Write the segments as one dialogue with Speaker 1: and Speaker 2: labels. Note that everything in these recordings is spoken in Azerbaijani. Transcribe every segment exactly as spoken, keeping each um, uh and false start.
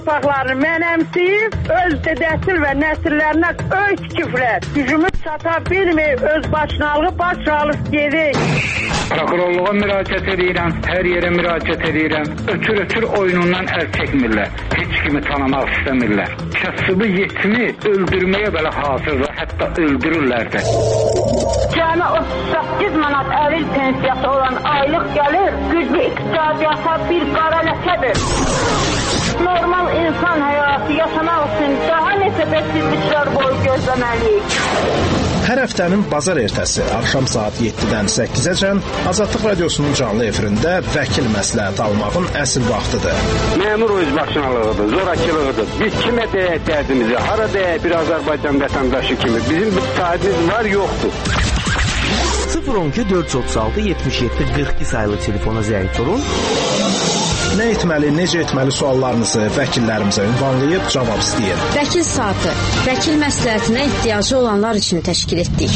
Speaker 1: torpaqlarını mənəmsiyib, öz dədəsil və nəsillərinə öz küfrət, gücümüz çata bilməyib, öz başınalığı baş alıb gedik.
Speaker 2: Prokurorluğa müraciət edirəm, hər yerə müraciət edirəm. Ötür-ötür oyunundan əl çəkmirlər, heç kimi tanımaq istəmirlər. Kasıbı yetimi öldürməyə belə hazırlar, hətta öldürürlər də.
Speaker 1: Cəmi otuz səkkiz manat əlil pensiyası olan aylıq gəlir, güclü iqtisadiyyata bir qara ləkədir. Normal insan həyatı yaşamaq üçün daha neçə bəksizliklər boyu gözləməliyik.
Speaker 3: Hər həftənin bazar ertəsi axşam saat yeddidən səkkizəcən Azadlıq Radiosunun canlı efirində vəkil məsləhət almağın əsl vaxtıdır.
Speaker 4: Məmur özbaşınalığıdır, zorakılığıdır. Biz kimə deyək dərdimizi, hara deyək bir Azərbaycan vətəndaşı kimi. Bizim bir sahibimiz var, yoxdur.
Speaker 5: sıfır on iki dörd yüz otuz altı yetmiş yeddi qırx iki sayılı telefona zəng olun.
Speaker 3: Nə etməli, necə etməli suallarınızı vəkillərimizə ünvanlayıb cavab istəyin.
Speaker 6: Vəkil saatı, vəkil məsləhətinə ehtiyacı olanlar üçün təşkil etdik.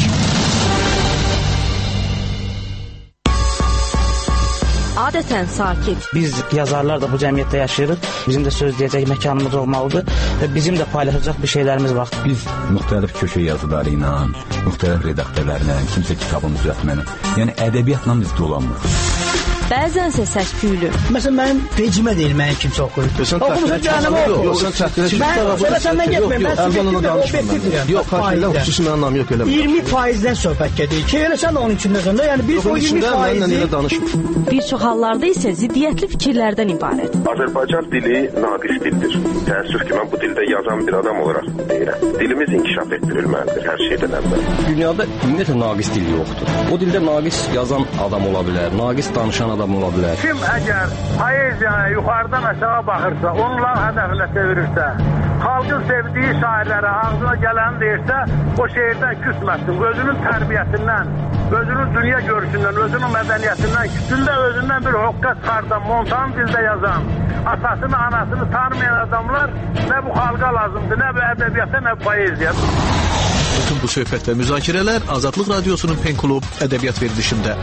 Speaker 6: Adətən sakit.
Speaker 5: Biz yazarlar da bu cəmiyyətdə yaşayırıq. Bizim də söz deyəcək məkanımız olmalıdır və bizim də paylaşacaq bir şeylərimiz var.
Speaker 7: Biz müxtəlif köşə yazıları ilə, müxtəlif redaktörlərlə, kimsə kitabın düzəltməni, yəni ədəbiyyatla biz dolanmırıq.
Speaker 6: Bəzənsə səs-küylü.
Speaker 8: Məsələn, mənim pecimə deyil, mənim kimsə oxuyur. Oxumuşun canımı oxuyur.
Speaker 7: Yox, sən çətinə
Speaker 8: Mən səndən getməyim, mən subjektivlə obyektivliyəm.
Speaker 7: Yox, fərqlə xüsusi mənim anlam yox, eləmə.
Speaker 8: iyirmi faizdən söhbət gedir. Ki, elə sən də onun içindəsən də, yəni biz o iyirmi faizi...
Speaker 6: Bir çox hallarda isə ziddiyyətli fikirlərdən ibarət.
Speaker 9: Azərbaycan dili naqis dildir. Təəssüf ki, mən bu dildə yazan bir adam olaraq deyirəm. Dilimiz inkişaf etdirilməlidir hər şeydən əvvəl.
Speaker 7: Dünyada ümumiyyətlə naqis dil yoxdur. O dildə naqis yazan adam ola bilər, naqis danışan adam ola bilər.
Speaker 10: Kim əgər poeziyaya yuxarıdan aşağı baxırsa, onunla hədəfinə çevirirsə, xalqın sevdiyi şairlərə ağzına gələni deyirsə, o şeirdən küsməsin. Özünün tərbiyəsindən, özünün dünya görüşündən, özünün mədəniyyətindən, küsündə özündən bir hoqqa çıxardan, montan dildə yazan, atasını, anasını tanımayan adamlar nə bu xalqa lazımdır, nə bu ədəbiyyata, nə bu poeziya.
Speaker 3: Bütün bu söhbət və müzakirələr Azadlıq Radiosunun Pen Klub ədəbiyyat verilişində.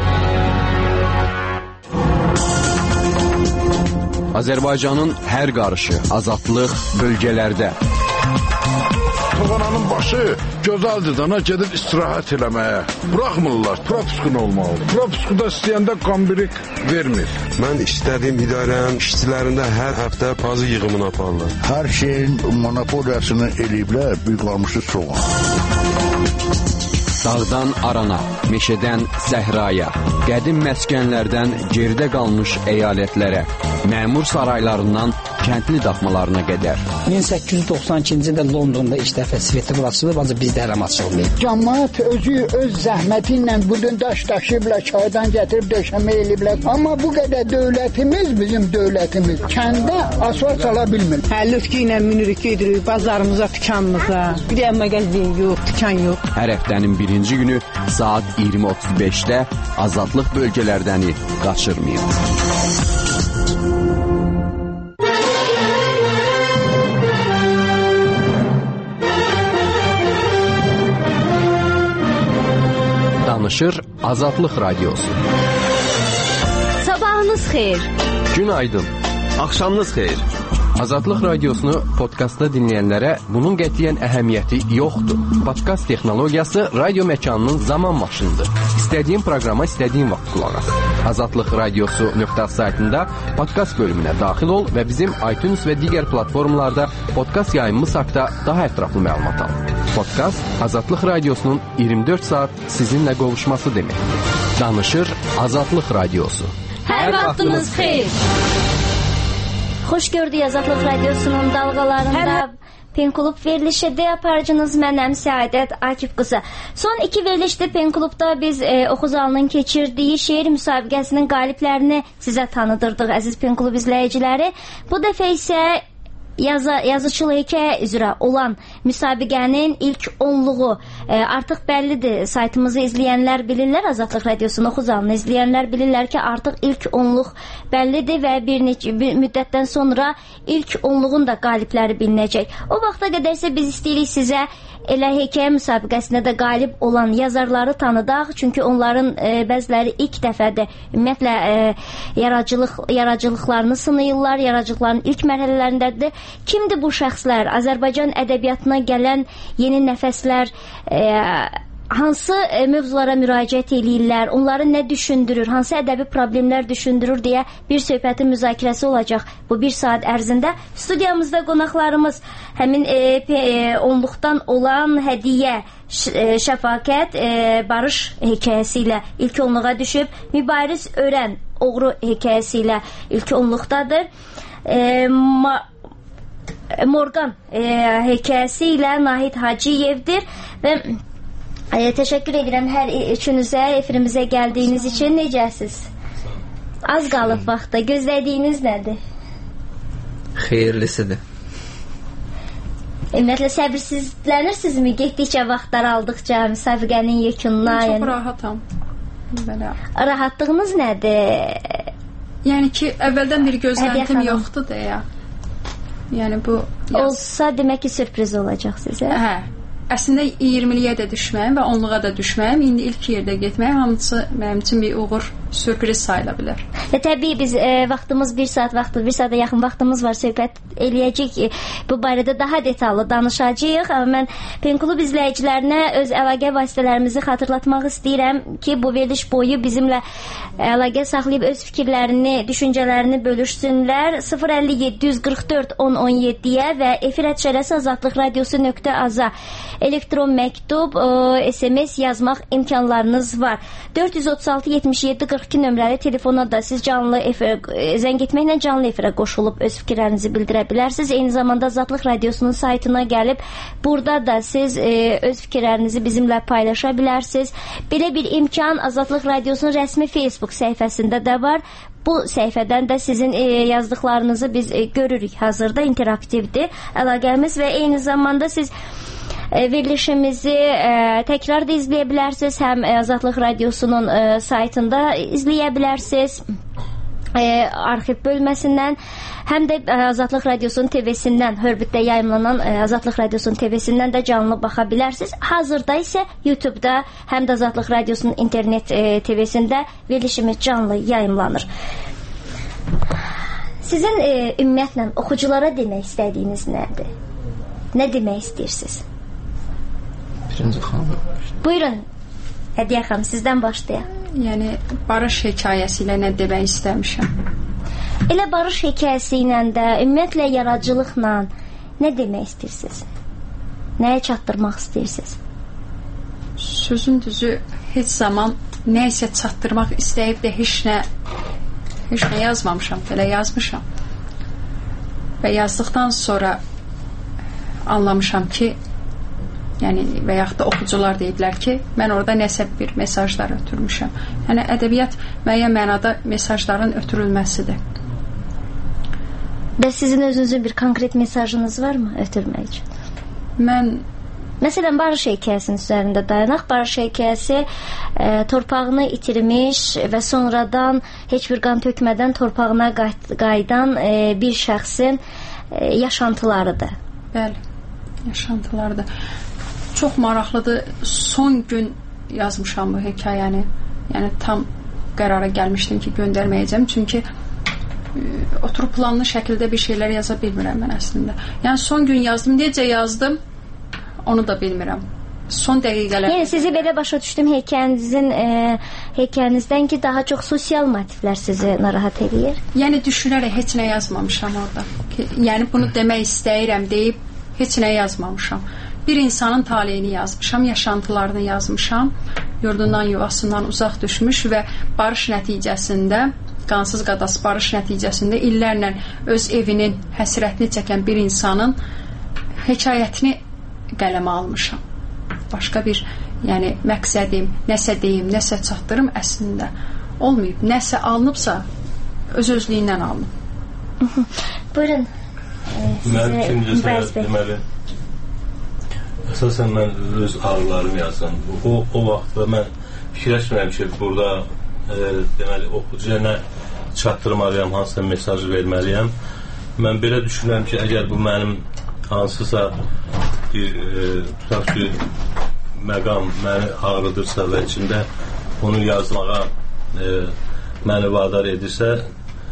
Speaker 11: Azərbaycanın hər qarışı, azadlıq bölgələrdə.
Speaker 12: Toğananın başı gözəldir dana gedib istirahət eləməyə. Buraxmırlar, propiskun olmalıdır. Propiskuda istəyəndə qambirik vermir.
Speaker 9: Mən istədiyim idarənin işçilərində hər həftə pazı yığımını aparırlar.
Speaker 12: Hər şeyin monopoliyasını eləyiblər, bir qalmışdı soğan.
Speaker 11: Dağdan arana, meşədən səhraya, qədim məskənlərdən geridə qalmış əyalətlərə, məmur saraylarından kəndli daxmalarına qədər.
Speaker 8: min səkkiz yüz doxsan ikinci ildə Londonda ilk dəfə sveti açılıb, ancaq bizdə hələm açılmayıb.
Speaker 13: Cəmaət özü öz zəhməti ilə budun daş daşıyıblar, çaydan gətirib döşəmə eləyiblər. Amma bu qədər dövlətimiz, bizim dövlətimiz kəndə asfalt sala bilmir.
Speaker 14: Həlüfki ilə minirik gedirik bazarımıza, dükanımıza. Bir də mağazin yox, dükan yox.
Speaker 11: Hər həftənin birinci günü saat iyirmi otuz beşdə azadlıq bölgələrdəni qaçırmayın. Danışır Azadlıq Radiosu.
Speaker 6: Sabahınız xeyir.
Speaker 11: Günaydın. Axşamınız xeyir. Azadlıq Radiosunu podkastda dinləyənlərə bunun qətiyyən əhəmiyyəti yoxdur. Podkast texnologiyası radio məkanının zaman maşınıdır. İstədiyin proqrama istədiyin vaxt qulaq as. Azadlıq Radiosu nöqtə saytında podkast bölümünə daxil ol və bizim iTunes və digər platformalarda podkast yayımımız haqqında daha ətraflı məlumat al. Podkast Azadlıq Radiosunun iyirmi dörd saat sizinlə qovuşması deməkdir. Danışır Azadlıq Radiosu.
Speaker 6: Hər vaxtınız xeyir.
Speaker 15: Xoş gördük Azadlıq Radiosunun dalğalarında. Hər... Pen Klub verilişidir. Aparıcınız mənəm Səadət Akif qızı. Son iki verilişdə Pen Klubda biz e, Oxuzalının keçirdiyi şeir müsabiqəsinin qaliblərini sizə tanıdırdıq, əziz Pen Klub izləyiciləri. Bu dəfə isə Yazı, yazıçılıq hekayə üzrə olan müsabiqənin ilk onluğu e, artıq bəllidir. Saytımızı izləyənlər bilirlər, Azadlıq Radiosunu Oxuzalını izləyənlər bilirlər ki, artıq ilk onluq bəllidir və bir, neçə, bir müddətdən sonra ilk onluğun da qalibləri bilinəcək. O vaxta qədər isə biz istəyirik sizə elə hekayə müsabiqəsində də qalib olan yazarları tanıdaq. Çünki onların e, bəziləri ilk dəfədir ümumiyyətlə e, yaradıcılıq, yaradıcılıqlarını sınayırlar, yaradıcılıqların ilk mərhələlərindədir. Kimdir bu şəxslər? Azərbaycan ədəbiyyatına gələn yeni nəfəslər e, hansı e, mövzulara müraciət eləyirlər, onları nə düşündürür, hansı ədəbi problemlər düşündürür deyə bir söhbətin müzakirəsi olacaq bu bir saat ərzində. Studiyamızda qonaqlarımız həmin e, e, onluqdan olan hədiyyə Şəfaqət e, Barış hekayəsi ilə ilk onluğa düşüb, Mübariz Örən Oğru hekayəsi ilə ilk onluqdadır. E, ma Morgan e, hekayəsi ilə Nahid Hacıyevdir və e, təşəkkür edirəm hər üçünüzə efirimizə gəldiyiniz üçün. Necəsiz? Az qalıb vaxtda. Gözlədiyiniz nədir?
Speaker 16: Xeyirlisidir.
Speaker 15: Ümumiyyətlə səbirsizlənirsinizmi getdikcə vaxtlar aldıqca müsabiqənin yekununa?
Speaker 17: Çox
Speaker 15: yəni...
Speaker 17: rahatam. Belə.
Speaker 15: Rahatlığınız nədir?
Speaker 17: Yəni ki, əvvəldən bir gözləntim yoxdur deyə. Yəni bu yaz...
Speaker 15: olsa demək ki, sürpriz olacaq sizə.
Speaker 17: Hə. Əslində iyirmiliyə də düşməyim və onluğa da düşməyim. İndi ilk yerdə getməyim hamısı mənim üçün bir uğur, sürpriz sayıla bilər.
Speaker 15: Və təbii biz e, vaxtımız bir saat vaxtı, bir saata yaxın vaxtımız var, söhbət eləyəcək. E, bu barədə daha detallı danışacağıq. Amma mən Penklub izləyicilərinə öz əlaqə vasitələrimizi xatırlatmaq istəyirəm ki, bu veriliş boyu bizimlə əlaqə saxlayıb öz fikirlərini, düşüncələrini bölüşsünlər. sıfır əlli yeddi yüz qırx dörd on on yeddiyə və efir ətşərəsi azadlıq radiosu nöqtə aza elektron məktub, S M S yazmaq imkanlarınız var. dörd yüz otuz altı yetmiş yeddi qırx iki nömrəli telefona da siz canlı efir, zəng etməklə canlı efirə qoşulub öz fikirlərinizi bildirə bilərsiniz. Eyni zamanda Azadlıq Radiosunun saytına gəlib burada da siz e, öz fikirlərinizi bizimlə paylaşa bilərsiniz. Belə bir imkan Azadlıq Radiosunun rəsmi Facebook səhifəsində də var. Bu səhifədən də sizin e, yazdıqlarınızı biz e, görürük. Hazırda interaktivdir əlaqəmiz və eyni zamanda siz E, verilişimizi e, təkrar da izləyə bilərsiniz. Həm e, Azadlıq Radiosunun e, saytında izləyə bilərsiniz. E, arxiv bölməsindən, həm də e, Azadlıq Radiosunun T V-sindən, Hörbütdə yayımlanan e, Azadlıq Radiosunun T V-sindən də canlı baxa bilərsiniz. Hazırda isə YouTube-da, həm də Azadlıq Radiosunun internet e, T V-sində verilişimiz canlı yayımlanır. Sizin e, ümumiyyətlə oxuculara demək istədiyiniz nədir? Nə demək istəyirsiniz?
Speaker 16: Birinci xanım.
Speaker 15: Buyurun, Hədiyyə xanım, sizdən başlayaq.
Speaker 17: Yəni, barış hekayəsi ilə nə demək istəmişəm?
Speaker 15: Elə barış hekayəsi ilə də, ümumiyyətlə yaradıcılıqla nə demək istəyirsiniz? Nəyə çatdırmaq istəyirsiniz?
Speaker 17: Sözün düzü, heç zaman nə isə çatdırmaq istəyib də heç nə heç nə yazmamışam, belə yazmışam. Və yazdıqdan sonra anlamışam ki, yəni və yaxud da oxucular deyiblər ki, mən orada nəsə bir mesajlar ötürmüşəm. Yəni ədəbiyyat müəyyən mənada mesajların ötürülməsidir.
Speaker 15: Və sizin özünüzün bir konkret mesajınız varmı ötürmək üçün?
Speaker 17: Mən
Speaker 15: Məsələn, barış hekayəsinin üzərində dayanaq. Barış hekayəsi e, torpağını itirmiş və sonradan heç bir qan tökmədən torpağına qayıdan e, bir şəxsin e, yaşantılarıdır.
Speaker 17: Bəli, yaşantılarıdır. Çox maraqlıdır. Son gün yazmışam bu hekayəni. Yəni tam qərara gəlmişdim ki, göndərməyəcəm. Çünki e, oturub planlı şəkildə bir şeylər yaza bilmirəm mən əslində. Yəni son gün yazdım. Necə yazdım? Onu da bilmirəm. Son dəqiqələr.
Speaker 15: Yəni sizi belə başa düşdüm hekayənizin e, hekayənizdən ki, daha çox sosial motivlər sizi narahat edir.
Speaker 17: Yəni düşünərək heç nə yazmamışam orada. Ki, yəni bunu demək istəyirəm deyib heç nə yazmamışam. Bir insanın taleyini yazmışam, yaşantılarını yazmışam. Yurdundan, yuvasından uzaq düşmüş və barış nəticəsində, qansız qadası barış nəticəsində illərlə öz evinin həsrətini çəkən bir insanın hekayətini qələmə almışam. Başqa bir, yəni məqsədim, nəsə deyim, nəsə çatdırım əslində olmayıb. Nəsə alınıbsa öz-özlüyündən alınıb.
Speaker 15: Buyurun.
Speaker 18: Mən ikincisi deməli əsasən mən öz ağrılarımı yazdım. O, o vaxtda mən fikirləşmirəm ki, burada e, deməli oxucuya nə çatdırmalıyam, hansısa mesaj verməliyəm. Mən belə düşünürəm ki, əgər bu mənim hansısa bir e, tutaq ki, məqam məni ağrıdırsa və içində onu yazmağa e, məni vadar edirsə,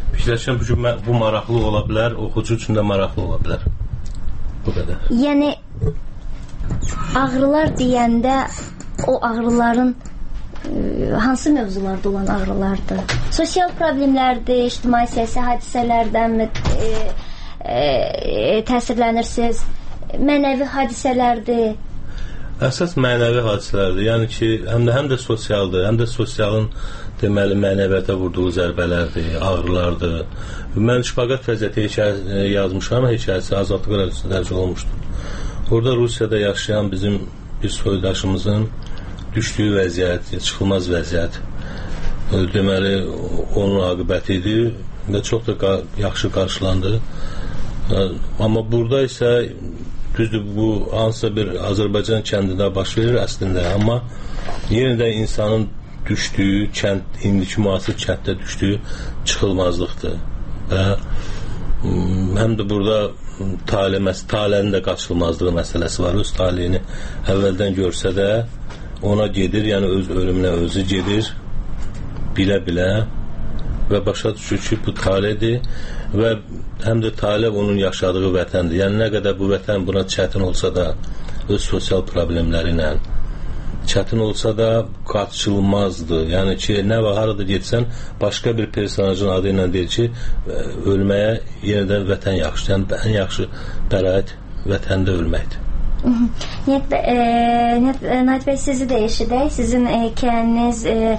Speaker 18: Fikirləşirəm bu gün bu maraqlı ola bilər, oxucu üçün də maraqlı ola bilər. Bu qədər.
Speaker 15: Yəni ağrılar deyəndə o ağrıların e, hansı mövzularda olan ağrılardır? Sosial problemlərdir, ictimai siyasi hadisələrdənmi e, e, təsirlənirsiniz? Mənəvi hadisələrdir?
Speaker 18: Əsas mənəvi hadisələrdir. Yəni ki, həm də, həm də sosialdır, həm də sosialın deməli mənəviyyata vurduğu zərbələrdir, ağrılardır. Mən şpaqat vəziyyəti hekayə yazmışam, hekayəsi Azadlıq Radiosu dərc olmuşdur. Orada Rusiyada yaşayan bizim bir soydaşımızın düşdüyü vəziyyət, çıxılmaz vəziyyət, deməli, onun aqibəti idi və çox da yaxşı qarşılandı. Amma burada isə düzdür, bu hansısa bir Azərbaycan kəndində baş verir əslində, amma yenə də insanın düşdüyü, kənd, indiki müasir kənddə düşdüyü çıxılmazlıqdır. Və həm də burada talih, talenin də qaçılmazlığı məsələsi var. Öz talihini əvvəldən görsə də ona gedir, yəni öz ölümünə özü gedir, bilə-bilə və başa düşür ki, bu talihdir və həm də talih onun yaşadığı vətəndir. Yəni nə qədər bu vətən buna çətin olsa da, öz sosial problemləri ilə çətin olsa da qaçılmazdır. Yəni ki, nə var, harada getsən, başqa bir personajın adı ilə deyir ki, ölməyə yenidən vətən yaxşı. Yəni, ən yaxşı bəraət vətəndə ölməkdir.
Speaker 15: Nəhət bəy, sizi də eşidək. Sizin hekayəniz e,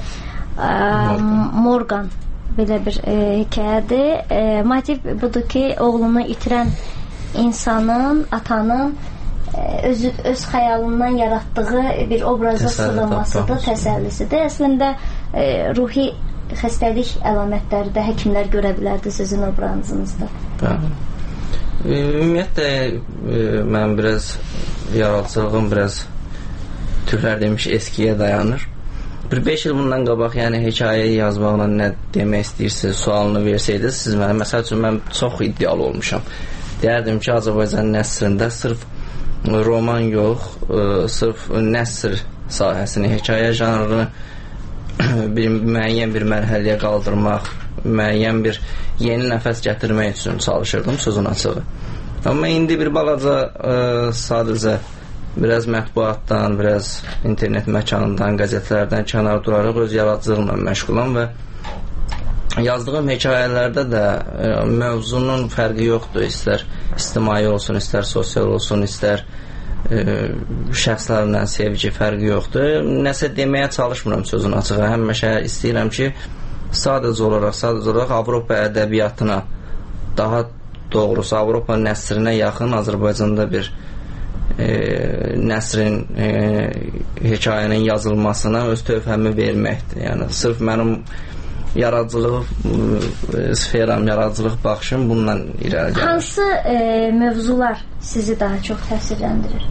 Speaker 15: Morgan belə bir e, hekayədir. E, motiv budur ki, oğlunu itirən insanın, atanın öz, öz xəyalından yaratdığı bir obraza sığınmasıdır, təsəllisidir. Əslində e, ruhi xəstəlik əlamətləri də həkimlər görə bilərdi sizin obrazınızda.
Speaker 16: Bəli. Ümumiyyətlə e, mən biraz yaradıcılığım biraz türlər demiş eskiyə dayanır. Bir beş il bundan qabaq, yəni hekayə yazmaqla nə demək istəyirsiniz sualını versəydiniz, siz mənə, məsəl üçün mən çox iddialı olmuşam. Deyərdim ki, Azərbaycan nəsrində sırf roman yox, e, sırf nəsr sahəsini, hekayə janrını bir müəyyən bir mərhələyə qaldırmaq, müəyyən bir yeni nəfəs gətirmək üçün çalışırdım, sözün açığı. Amma indi bir balaca e, sadəcə biraz mətbuatdan, biraz internet məkanından, qəzetlərdən kənar duraraq öz yaradıcılığımla məşğulam və yazdığım hekayələrdə də e, mövzunun fərqi yoxdur. İstər ictimai olsun, istər sosial olsun, istər e, şəxslərlə sevgi fərqi yoxdur. Nəsə deməyə çalışmıram sözün açığı. Həmişə istəyirəm ki, sadəcə olaraq, sadəcə olaraq Avropa ədəbiyyatına, daha doğrusu Avropa nəsrinə yaxın Azərbaycanda bir e, nəsrin, e, hekayənin yazılmasına öz tövhəmi verməkdir. Yəni, sırf mənim yaradıcılıq e, sferam, yaradıcılıq baxışım bundan irəli gəlir. Hansı
Speaker 15: e, mövzular sizi daha çox təsirləndirir?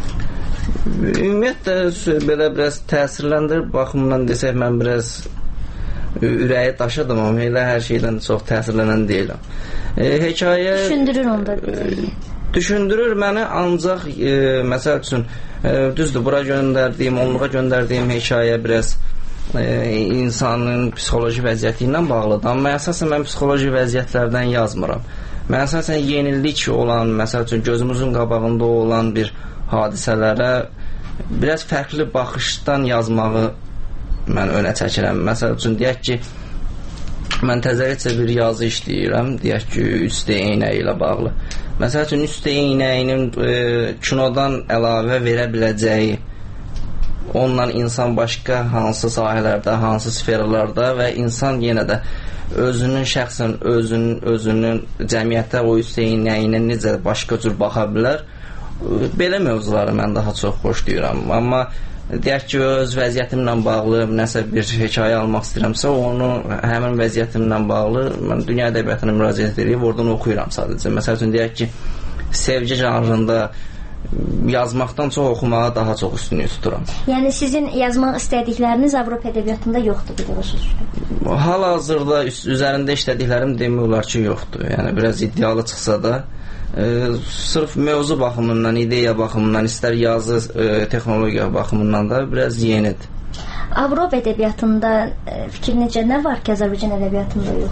Speaker 16: Ümumiyyətlə, belə biraz təsirləndirir. Baxımdan desək, mən biraz ürəyi daşıdım, amma elə hər şeydən çox təsirlənən deyiləm. E, hekayə...
Speaker 15: Düşündürür onda deyil.
Speaker 16: Düşündürür məni, ancaq e, məsəl üçün e, düzdür, bura göndərdiyim, onluğa göndərdiyim hekayə biraz e, insanın psixoloji vəziyyəti ilə bağlıdır. Amma əsasən mən psixoloji vəziyyətlərdən yazmıram. Mən əsasən yenilik olan, məsəl üçün gözümüzün qabağında olan bir hadisələrə biraz fərqli baxışdan yazmağı mən önə çəkirəm. Məsəl üçün, deyək ki, mən təzəlicə bir yazı işləyirəm, deyək ki, üç D eynəyi ilə bağlı. Məsəl üçün, üç D eynəyinin e, kinodan əlavə verə biləcəyi, onunla insan başqa hansı sahələrdə, hansı sferlərdə və insan yenə də özünün şəxsən, özünün, özünün cəmiyyətə o üç D eynəyinə necə başqa cür baxa bilər, belə mövzuları mən daha çox xoşlayıram. Amma deyək ki, öz vəziyyətimlə bağlı nəsə bir hekayə almaq istəyirəmsə, onu həmin vəziyyətimlə bağlı mən dünya ədəbiyyatına müraciət edib, oradan oxuyuram sadəcə. Məsəl üçün, deyək ki, sevgi janrında yazmaqdan çox oxumağa daha çox üstünlük tuturam.
Speaker 15: Yəni, sizin yazmaq istədikləriniz Avropa ədəbiyyatında yoxdur, bilirsiniz?
Speaker 16: Hal-hazırda üzərində işlədiklərim demək olar ki, yoxdur. Yəni, biraz iddialı çıxsa da, E, sırf mövzu baxımından, ideya baxımından, istər yazı e, texnologiya baxımından da biraz yenidir.
Speaker 15: Avropa ədəbiyyatında e, fikir necə, nə var ki, Azərbaycan ədəbiyyatında yoxdur?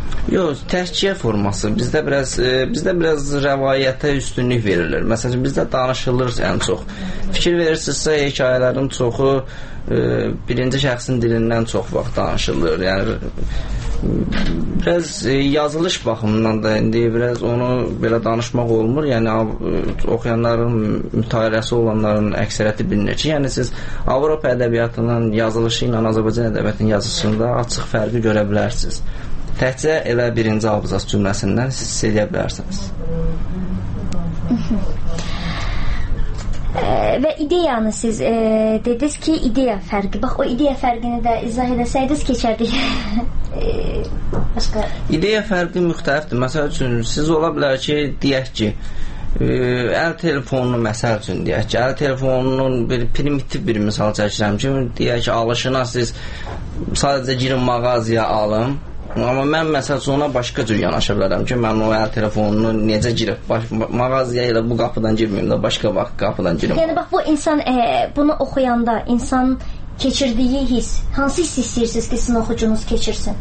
Speaker 16: Yox, təhkiyə forması bizdə biraz e, bizdə biraz rəvayətə üstünlük verilir. Məsələn, bizdə danışılır ən çox. Fikir verirsinizsə, hekayələrin çoxu e, birinci şəxsin dilindən çox vaxt danışılır. Yəni biraz e, yazılış baxımından da indi biraz onu belə danışmaq olmur. Yəni e, oxuyanların, mütaliəsi olanların əksəriyyəti bilinir ki, yəni siz Avropa ədəbiyyatının yazılışı ilə Azərbaycan ədəbiyyatının yazılışında açıq fərqi görə bilərsiniz. Təkcə elə birinci abzas cümləsindən siz hiss edə bilərsiniz.
Speaker 15: Və ideyanı siz e, dediniz ki, ideya fərqi. Bax, o ideya fərqini də izah edəsəydiniz keçərdik. e, başqa.
Speaker 16: İdeya fərqi müxtəlifdir. Məsəl üçün, siz ola bilər ki, deyək ki, e, əl telefonunu məsəl üçün deyək ki, əl telefonunun bir primitiv bir misal çəkirəm ki, deyək ki, alışına siz sadəcə girin mağazaya alın. Amma mən məsəl üçün ona başqa cür yanaşa bilərəm ki, mən o əl telefonunu necə girib, baş, mağazaya ilə bu qapıdan girməyim də, başqa bax, qapıdan girim.
Speaker 15: Yəni, bax, bu insan e, bunu oxuyanda, insan keçirdiyi his, hansı hiss istəyirsiniz ki, sizin oxucunuz keçirsin?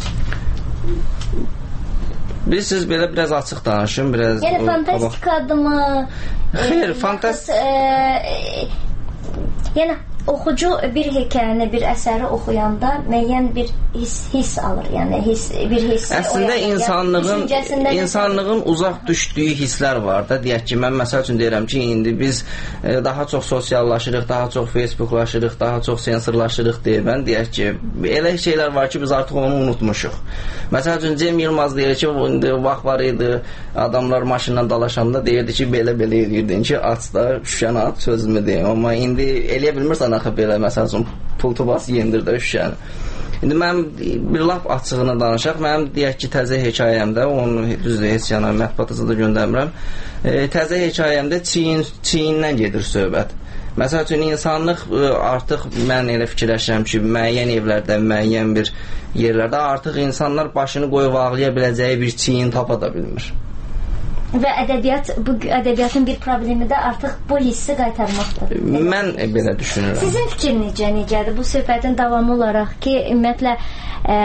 Speaker 16: Bilirsiniz, belə biraz açıq danışım, biraz...
Speaker 15: Yəni, fantastika adımı...
Speaker 16: Xeyr, e, fantastik...
Speaker 15: E, yəni, oxucu bir hekayəni, bir əsəri oxuyanda müəyyən bir his, his alır. Yəni his, bir his.
Speaker 16: Əslində insanlığın insanlığın uzaq düşdüyü hisslər var da. Deyək ki, mən məsəl üçün deyirəm ki, indi biz e, daha çox sosiallaşırıq, daha çox Facebooklaşırıq, daha çox sensorlaşırıq deyə mən deyək ki, elə şeylər var ki, biz artıq onu unutmuşuq. Məsəl üçün Cem Yılmaz deyir ki, indi vaxt var idi, adamlar maşından dalaşanda deyirdi ki, belə-belə edirdin ki, aç da şüşəni at, sözümü deyim. Amma indi eləyə bilmirsən axı belə, məsəl üçün pultu bas yendir də şüşəni. İndi mən bir laf açığını danışaq, mənim deyək ki, təzə hekayəmdə, onu düzdür, heç yana mətbuatınızı da göndərmirəm, e, təzə hekayəmdə Çin, Çindən gedir söhbət. Məsəl üçün, insanlıq e, artıq mən elə fikirləşirəm ki, müəyyən evlərdə, müəyyən bir yerlərdə artıq insanlar başını qoyub ağlaya biləcəyi bir Çin tapa da bilmir.
Speaker 15: Və ədəbiyyat, bu ədəbiyyatın bir problemi də artıq bu hissi qaytarmaqdır.
Speaker 16: Mən belə düşünürəm.
Speaker 15: Sizin fikir necə, necədir? Bu söhbətin davamı olaraq ki, ümumiyyətlə e,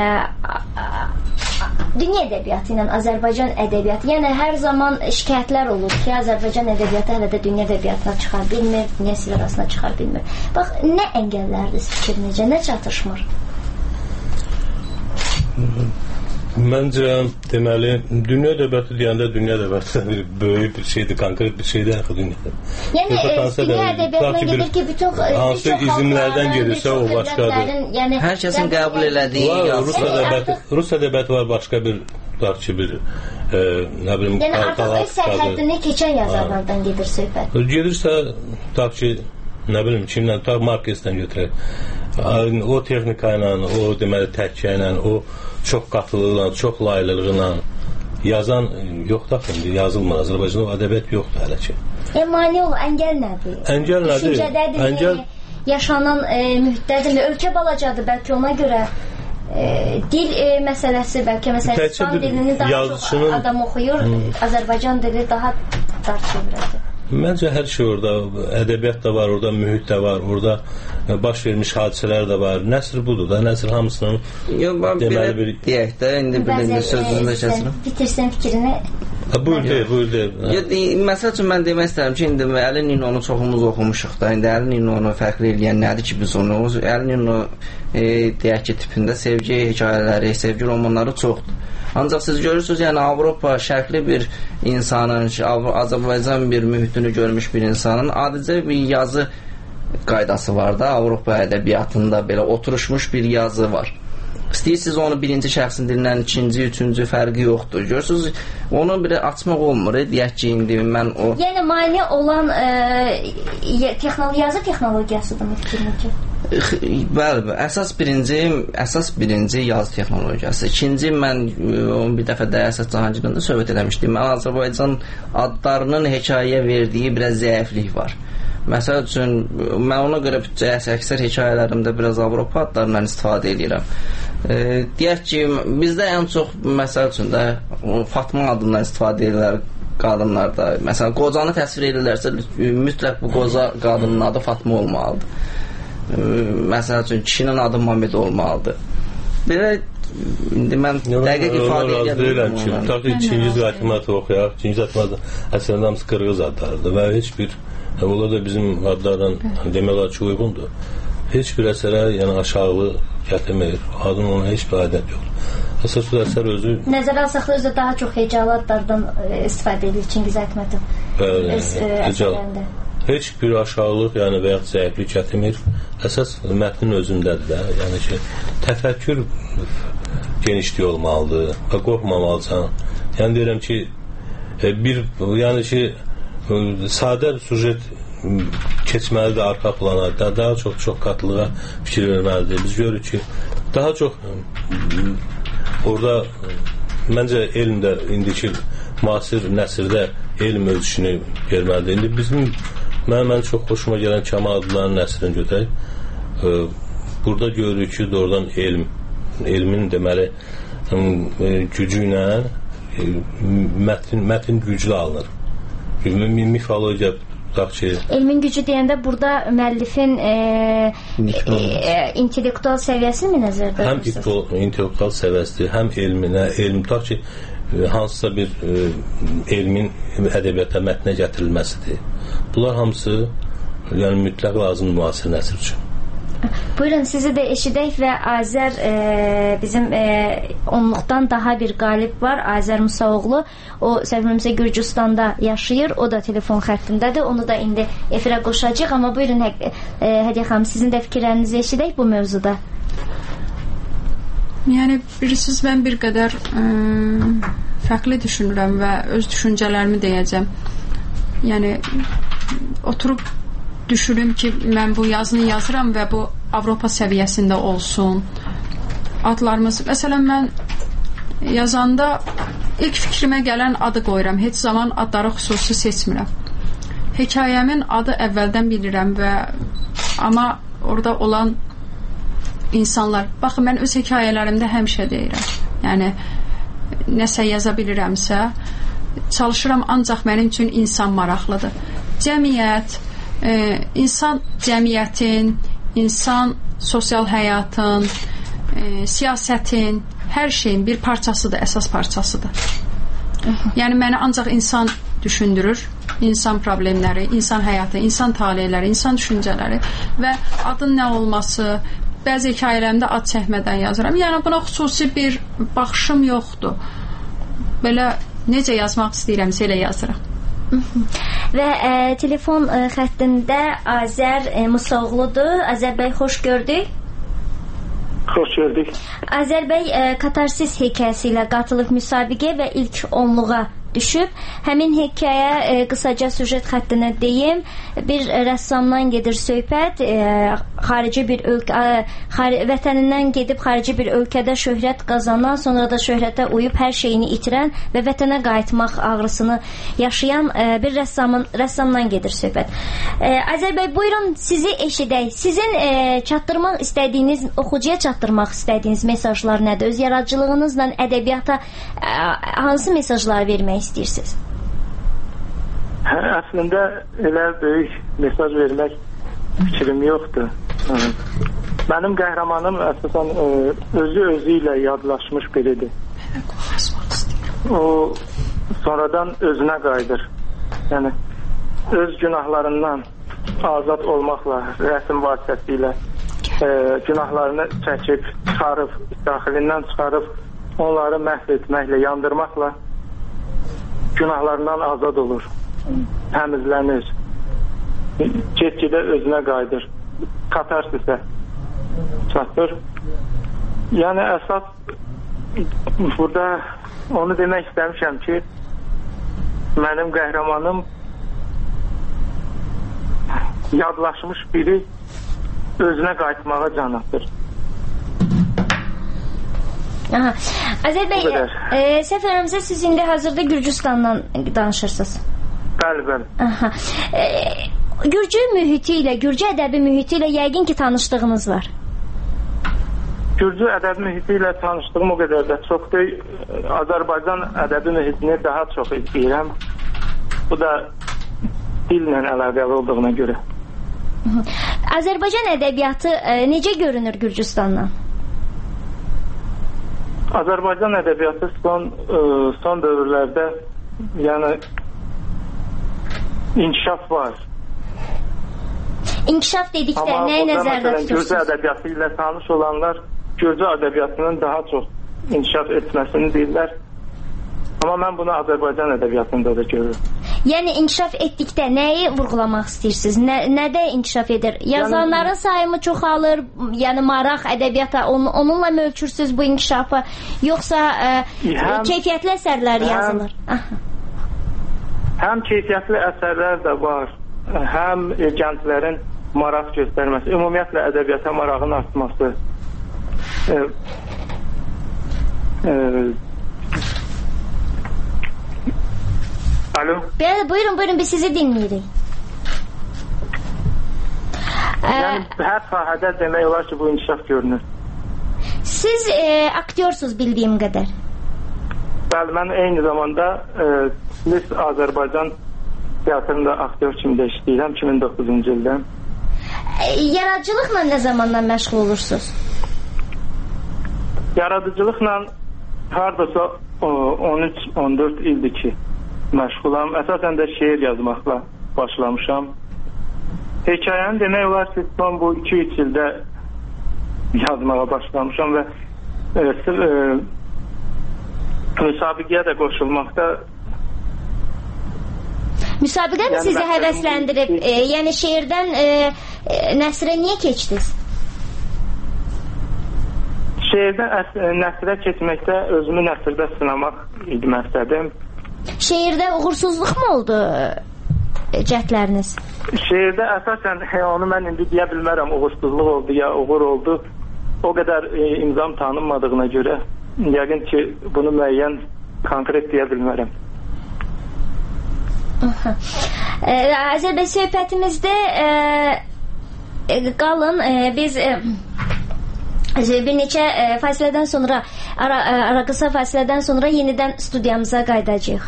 Speaker 15: dünya ədəbiyyatı ilə Azərbaycan ədəbiyyatı, yəni hər zaman şikayətlər olur ki, Azərbaycan ədəbiyyatı hələ də dünya ədəbiyyatına çıxar bilmir, dünya silerasına çıxar bilmir. Bax, nə əngəllərdir fikir necə, nə çatışmır?
Speaker 18: Məncə, deməli, dünya ədəbiyyatı deyəndə dünya ədəbiyyatı bir böyük bir şeydir, konkret bir şeydir axı dünyada.
Speaker 15: Yəni, dünya ədəbiyyatına gedir ki, bütün
Speaker 18: hansı izmlərdən gedirsə o başqadır.
Speaker 15: Yəni,
Speaker 16: hər kəsin qəbul elədiyi
Speaker 18: Rus ədəbiyyatı, Rus ədəbiyyatı var, başqa bir tutaq ki, bir e, nə bilim,
Speaker 15: yəni, artıq öz sərhəddini keçən yazarlardan gedir söhbət.
Speaker 18: Gedirsə, tutaq ki, nə bilim, kimdən, tutaq Marquezdən götürək. O texnika ilə, o deməli təhkiyə ilə, o çox qatılıqla, çox laylılıqla yazan yoxdur axı, indi yazılmır. Azərbaycanda o ədəbiyyat yoxdur hələ ki.
Speaker 15: E, mani ol, əngəl nədir?
Speaker 18: Əngəl nədir?
Speaker 15: Düşüncədədir, əngəl... yaşanan e, mühitdədir, ölkə balacadır, bəlkə ona görə e, dil e, məsələsi, bəlkə məsələn İspan dilini daha yazışının... çox adam oxuyur, hmm. Azərbaycan dili daha dar çevrədir.
Speaker 18: Məncə hər şey orada, ədəbiyyat da var, orada mühit də var, orada baş vermiş hadisələr də var. Nəsr budur da, nəsr hamısının
Speaker 16: Yox, deməli bir deyək də, indi bir sözünüzdə kəsirəm.
Speaker 15: Bitirsən fikrini.
Speaker 18: Buyur deyil, buyur deyil.
Speaker 16: Məsəl üçün mən demək istəyirəm ki, indi Əli Ninonu çoxumuz oxumuşuq da, indi Əli Ninonu fərqli eləyən nədir ki biz onu, Əli Nino e, deyək ki, tipində sevgi hekayələri, sevgi romanları çoxdur. Ancaq siz görürsünüz, yəni Avropa şərqli bir insanın, Azərbaycan bir mühitini görmüş bir insanın adicə bir yazı qaydası var da, Avropa ədəbiyyatında belə oturuşmuş bir yazı var. İstəyirsiniz onu birinci şəxsin dilindən ikinci, üçüncü fərqi yoxdur. Görürsünüz, onu bir açmaq olmur. Deyək ki, indi mən o...
Speaker 15: Yəni, mani olan e, texnolo yazı texnologiyasıdır mı fikirlikə?
Speaker 16: Bəli, əsas birinci əsas birinci yazı texnologiyası. İkinci, mən bir dəfə də əsas Cahangir'də söhbət eləmişdim. Mən Azərbaycan adlarının hekayəyə verdiyi biraz zəiflik var. Məsəl üçün, mən ona görə əksər hekayələrimdə biraz Avropa adlarından istifadə edirəm. E, deyək ki, bizdə ən çox, məsəl üçün də Fatma adından istifadə edirlər qadınlarda. Məsələn, qocanı təsvir edirlərsə, mütləq bu qoca qadının adı Fatma olmalıdır. Məsəl üçün, kişinin adı Mamed olmalıdır. Belə indi mən dəqiq ifadə edə
Speaker 18: bilmirəm ki, tutaq ki, ikinci zətimatı oxuyaq, ikinci zətimatı əslində hamısı qırğız adlardır və heç bir, onlar da bizim adlarla demək olar ki, uyğundur. Heç bir əsərə yəni aşağılı gətirmir, adın ona heç bir adət yoxdur. Əsas bu əsər özü...
Speaker 15: Nəzərə alsaq da özü daha çox hecalı adlardan istifadə edilir Çingiz Aytmatov.
Speaker 18: Bəli, hecalı. Heç bir aşağılıq, yəni və yaxud zəiflik gətirmir. Əsas mətnin özündədir də. Yəni ki, təfəkkür genişliyi olmalıdır və qorxmamalısan. Yəni deyirəm ki, bir, yəni ki, sadə sujet keçməlidir arxa plana, daha çox çox qatlığa fikir verməlidir. Biz görürük ki, daha çox orada məncə elmdə indiki müasir nəsrdə elm ölçüsünü verməlidir. İndi bizim mən, mən çox xoşuma gələn Kəmal adlarının nəsrini götürək. E, burada görürük ki, doğrudan elm, elmin deməli e, gücü ilə e, mətin, mətin güclü alınır. Mifologiya tutaq ki...
Speaker 15: Elmin gücü deyəndə burada müəllifin e, e, intellektual səviyyəsini mi nəzərdə
Speaker 18: həm intellektual səviyyəsidir, həm elminə, elm tutaq ki, hansısa bir e, elmin ədəbiyyata mətnə gətirilməsidir. Bunlar hamısı yəni mütləq lazımdır müasir nəsr üçün.
Speaker 15: Buyurun, sizi də eşidək və Azər e, bizim e, onluqdan daha bir qalib var, Azər Musaoğlu. O səhvimizə Gürcüstanda yaşayır, o da telefon xəttindədir. Onu da indi efirə qoşacaq, amma buyurun e, Hədiyə xanım, sizin də fikirlərinizi eşidək bu mövzuda.
Speaker 17: Yəni, bilirsiniz, mən bir qədər ə, fərqli düşünürəm və öz düşüncələrimi deyəcəm. Yəni, oturub düşünüm ki, mən bu yazını yazıram və bu Avropa səviyyəsində olsun. Adlarımız, məsələn, mən yazanda ilk fikrimə gələn adı qoyuram. Heç zaman adları xüsusi seçmirəm. Hekayəmin adı əvvəldən bilirəm və amma orada olan insanlar, baxın, mən öz hekayələrimdə həmişə deyirəm, yəni nəsə yaza bilirəmsə çalışıram, ancaq mənim üçün insan maraqlıdır. Cəmiyyət, e, insan cəmiyyətin, insan sosial həyatın, e, siyasətin, hər şeyin bir parçasıdır, əsas parçasıdır. Yəni məni ancaq insan düşündürür, insan problemləri, insan həyatı, insan taleyləri, insan düşüncələri və adın nə olması. Bəzi hekayələrimdə ad çəkmədən yazıram. Yəni buna xüsusi bir baxışım yoxdur. Belə necə yazmaq istəyirəmsə elə yazıram.
Speaker 15: Və e, telefon e, xəttində Azər e, Musaoğludur. Azər bəy, xoş gördük.
Speaker 19: Xoş gördük.
Speaker 15: Azər bəy e, Katarsis hekayəsi ilə qatılıb müsabiqə və ilk onluğa düşüb. Həmin hekayə e, qısaca süjet xəttinə deyim. Bir e, rəssamdan gedir söhbət, e, xarici bir ölkə, xari, vətənindən gedib xarici bir ölkədə şöhrət qazanan, sonra da şöhrətə uyub hər şeyini itirən və vətənə qayıtmaq ağrısını yaşayan e, bir rəssamın rəssamdan gedir söhbət. E, Azər bəy, buyurun, sizi eşidək. Sizin e, çatdırmaq istədiyiniz, oxucuya çatdırmaq istədiyiniz mesajlar nədir? Öz yaradıcılığınızla ədəbiyyata e, hansı mesajlar vermək istəyirsiniz?
Speaker 19: Hə, əslində elə böyük mesaj vermək fikrim yoxdur. Hı. Mənim qəhrəmanım əsasən ə, özü özü ilə yadlaşmış biridir. O sonradan özünə qayıdır. Yəni öz günahlarından azad olmaqla, rəsm vasitəsilə ə, günahlarını çəkib, çıxarıb, daxilindən çıxarıb, onları məhv etməklə, yandırmaqla günahlarından azad olur, təmizlənir, get-gedə özünə qayıdır, katarsisə çatır. Yəni əsas burada onu demək istəmişəm ki, mənim qəhrəmanım yadlaşmış biri özünə qayıtmağa can atır.
Speaker 15: Aha. Azər bəy, e, səfərimizə siz indi hazırda Gürcüstandan danışırsınız.
Speaker 19: Bəli, bəli.
Speaker 15: Aha. E, Gürcü mühiti ilə, Gürcü ədəbi mühiti ilə yəqin ki tanışdığınız var.
Speaker 19: Gürcü ədəbi mühiti ilə tanışdığım o qədər də çox deyil. Azərbaycan ədəbi mühitini daha çox istəyirəm. Bu da dillə əlaqəli olduğuna görə.
Speaker 15: Azərbaycan ədəbiyyatı e, necə görünür Gürcüstandan?
Speaker 19: Azərbaycan ədəbiyyatı son ə, son dövrlərdə yəni inkişaf var.
Speaker 15: İnkişaf dedikdə nəyə nəzərdə tutursunuz?
Speaker 19: Gürcü ədəbiyyatı ilə tanış olanlar Gürcü ədəbiyyatının daha çox inkişaf etməsini deyirlər. Amma mən bunu Azərbaycan ədəbiyyatında da görürüm.
Speaker 15: Yəni inkişaf etdikdə nəyi vurğulamaq istəyirsiniz? Nə, nədə inkişaf edir? Yazanların yəni, sayımı çoxalır, yəni maraq ədəbiyyata on, onunla mı ölçürsüz bu inkişafı? Yoxsa ə, həm, keyfiyyətli əsərlər yazılır?
Speaker 19: Həm, həm keyfiyyətli əsərlər də var, həm gənclərin maraq göstərməsi, ümumiyyətlə ədəbiyyata marağın artması. E, e, Alo.
Speaker 15: Bəli, buyurun, buyurun, biz sizi dinləyirik.
Speaker 19: Yəni, hər sahədə demək olar ki, bu inkişaf görünür.
Speaker 15: Siz e, aktyorsuz bildiyim qədər.
Speaker 19: Bəli, mən eyni zamanda e, Lis Azərbaycan teatrında aktyor kimi də işləyirəm iki min doqquzuncu ildən.
Speaker 15: E, yaradıcılıqla nə zamandan məşğul olursunuz?
Speaker 19: Yaradıcılıqla hardasa on üç on dörd ildir ki məşğulam. Əsasən də şeir yazmaqla başlamışam. Hekayəni demək olar ki, son bu iki üç ildə yazmağa başlamışam və e, e, müsabiqəyə də qoşulmaqda.
Speaker 15: Müsabiqə mi yəni, sizi həvəsləndirib? E, yəni şeirdən e, e, nəsrə niyə keçdiniz?
Speaker 19: Şeirdən nəsrə keçməkdə özümü nəsrdə sınamaq idi məqsədim.
Speaker 15: Şeirdə uğursuzluq mu oldu cəhdləriniz?
Speaker 19: Şeirdə əsasən onu mən indi deyə bilmərəm, uğursuzluq oldu ya uğur oldu. O qədər e, imzam tanınmadığına görə yəqin ki bunu müəyyən konkret deyə bilmərəm.
Speaker 15: e, Azərbaycan söhbətimizdə e, e, qalın e, biz e, bir neçə e, fasilədən sonra ara, ara qısa fasilədən sonra yenidən studiyamıza qayıdacağıq.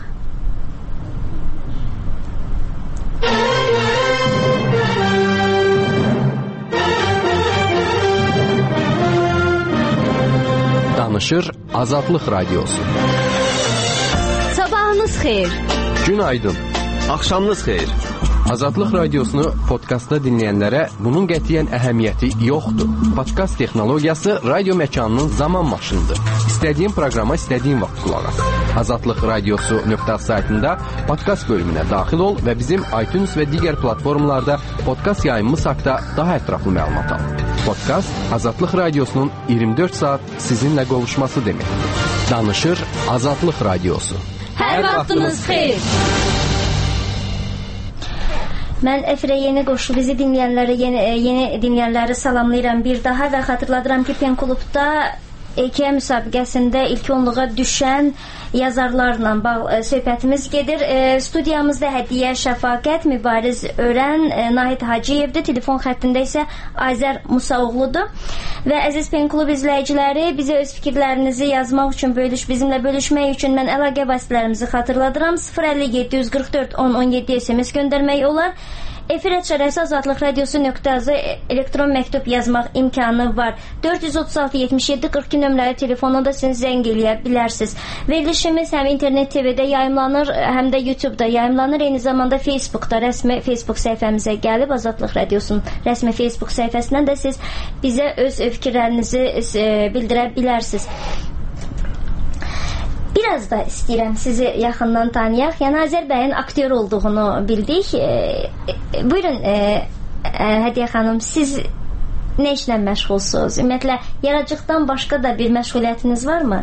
Speaker 11: Danışır Azadlıq Radiosu.
Speaker 20: Sabahınız xeyir.
Speaker 11: Günaydın.
Speaker 20: Axşamınız xeyir.
Speaker 11: Azadlıq Radiosunu podkastda dinləyənlərə bunun qətiyyən əhəmiyyəti yoxdur. Podkast texnologiyası radio məkanının zaman maşınıdır. İstədiyin proqrama istədiyin vaxt qulaq as. azadlıq radiosu nöqtə saytında podkast bölümünə daxil ol və bizim iTunes və digər platformalarda podkast yayımımız haqqında daha ətraflı məlumat al. Podkast Azadlıq Radiosunun iyirmi dörd saat sizinlə qovuşması deməkdir. Danışır Azadlıq Radiosu.
Speaker 20: Hər vaxtınız xeyir.
Speaker 15: Mən efirə yeni qoşu, bizi dinləyənləri, yeni, yeni dinləyənləri salamlayıram bir daha və xatırladıram ki, Pen Klubda E K müsabiqəsində ilk onluğa düşən yazarlarla bağlı söhbətimiz gedir. E, studiyamızda Hədiyyə Şəfaqət, Mübariz Örən, e, Nahid Hacıyevdir. Telefon xəttində isə Azər Musaoğludur. Və əziz Pen Klub izləyiciləri, bizə öz fikirlərinizi yazmaq üçün, bölüş, bizimlə bölüşmək üçün mən əlaqə vasitələrimizi xatırladıram. sıfır əlli yeddi yüz qırx dörd on on yeddi S M S göndərmək olar. Efir çarəsi azadlıq radiosu nöqtə az elektron məktub yazmaq imkanı var. dörd yüz otuz altı yetmiş yeddi qırx iki nömrəli telefonuna da siz zəng eləyə bilərsiniz. Verilişimiz həm internet T V-də yayımlanır, həm də YouTube-da yayımlanır. Eyni zamanda Facebook-da rəsmi Facebook səhifəmizə gəlib, Azadlıq Radiosunun rəsmi Facebook səhifəsindən də siz bizə öz fikirlərinizi bildirə bilərsiniz. Biraz da istəyirəm sizi yaxından tanıyaq. Yəni Azər bəyin aktyor olduğunu bildik. E, e, buyurun e, e, Hədiyyə xanım, siz nə işlə məşğulsunuz? Ümumiyyətlə yaradıcılıqdan başqa da bir məşğuliyyətiniz varmı?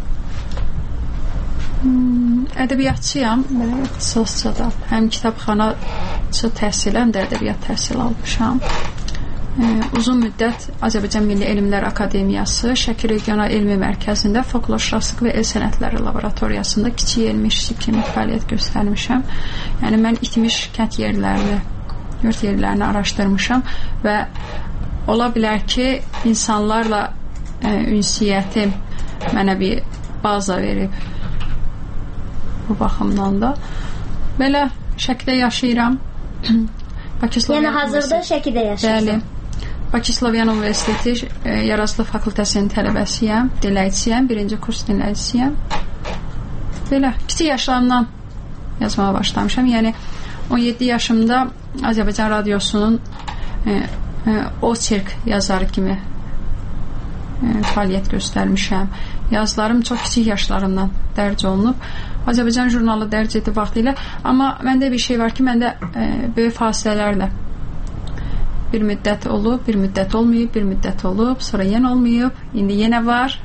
Speaker 17: Hmm, ədəbiyyatçıyam, belə ixtisasca. Həm kitabxanaçı təhsil, həm də ədəbiyyat təhsil almışam. Ee, uzun müddət Azərbaycan Milli Elmlər Akademiyası Şəki Regional Elmi Mərkəzində folklor şahsıq və el sənətləri laboratoriyasında kiçik elmi işçi kimi fəaliyyət göstərmişəm. Yəni mən itmiş kənd yerlərini, yurt yerlərini araşdırmışam və ola bilər ki, insanlarla e, ünsiyyətim mənə bir baza verib. Bu baxımdan da belə Şəkidə yaşayıram.
Speaker 15: Yəni hazırda Şəkidə yaşayırsın?
Speaker 17: Bəli. Bakı Slavyan Universiteti e, Yaradıcılıq Fakültəsinin tələbəsiyəm, dinləyicisiyəm, birinci kurs dinləyicisiyəm. Belə, kiçik yaşlarımdan yazmağa başlamışam. Yəni, on yeddi yaşımda Azərbaycan Radiosunun e, e, Oçirk yazarı kimi e, fəaliyyət göstərmişəm. Yazılarım çox kiçik yaşlarımdan dərc olunub. Azərbaycan jurnalı dərc etdi vaxtilə. Amma məndə bir şey var ki, məndə e, böyük fasilələrlə bir müddət olub, bir müddət olmayıb, bir müddət olub, sonra yenə olmayıb, indi yenə var.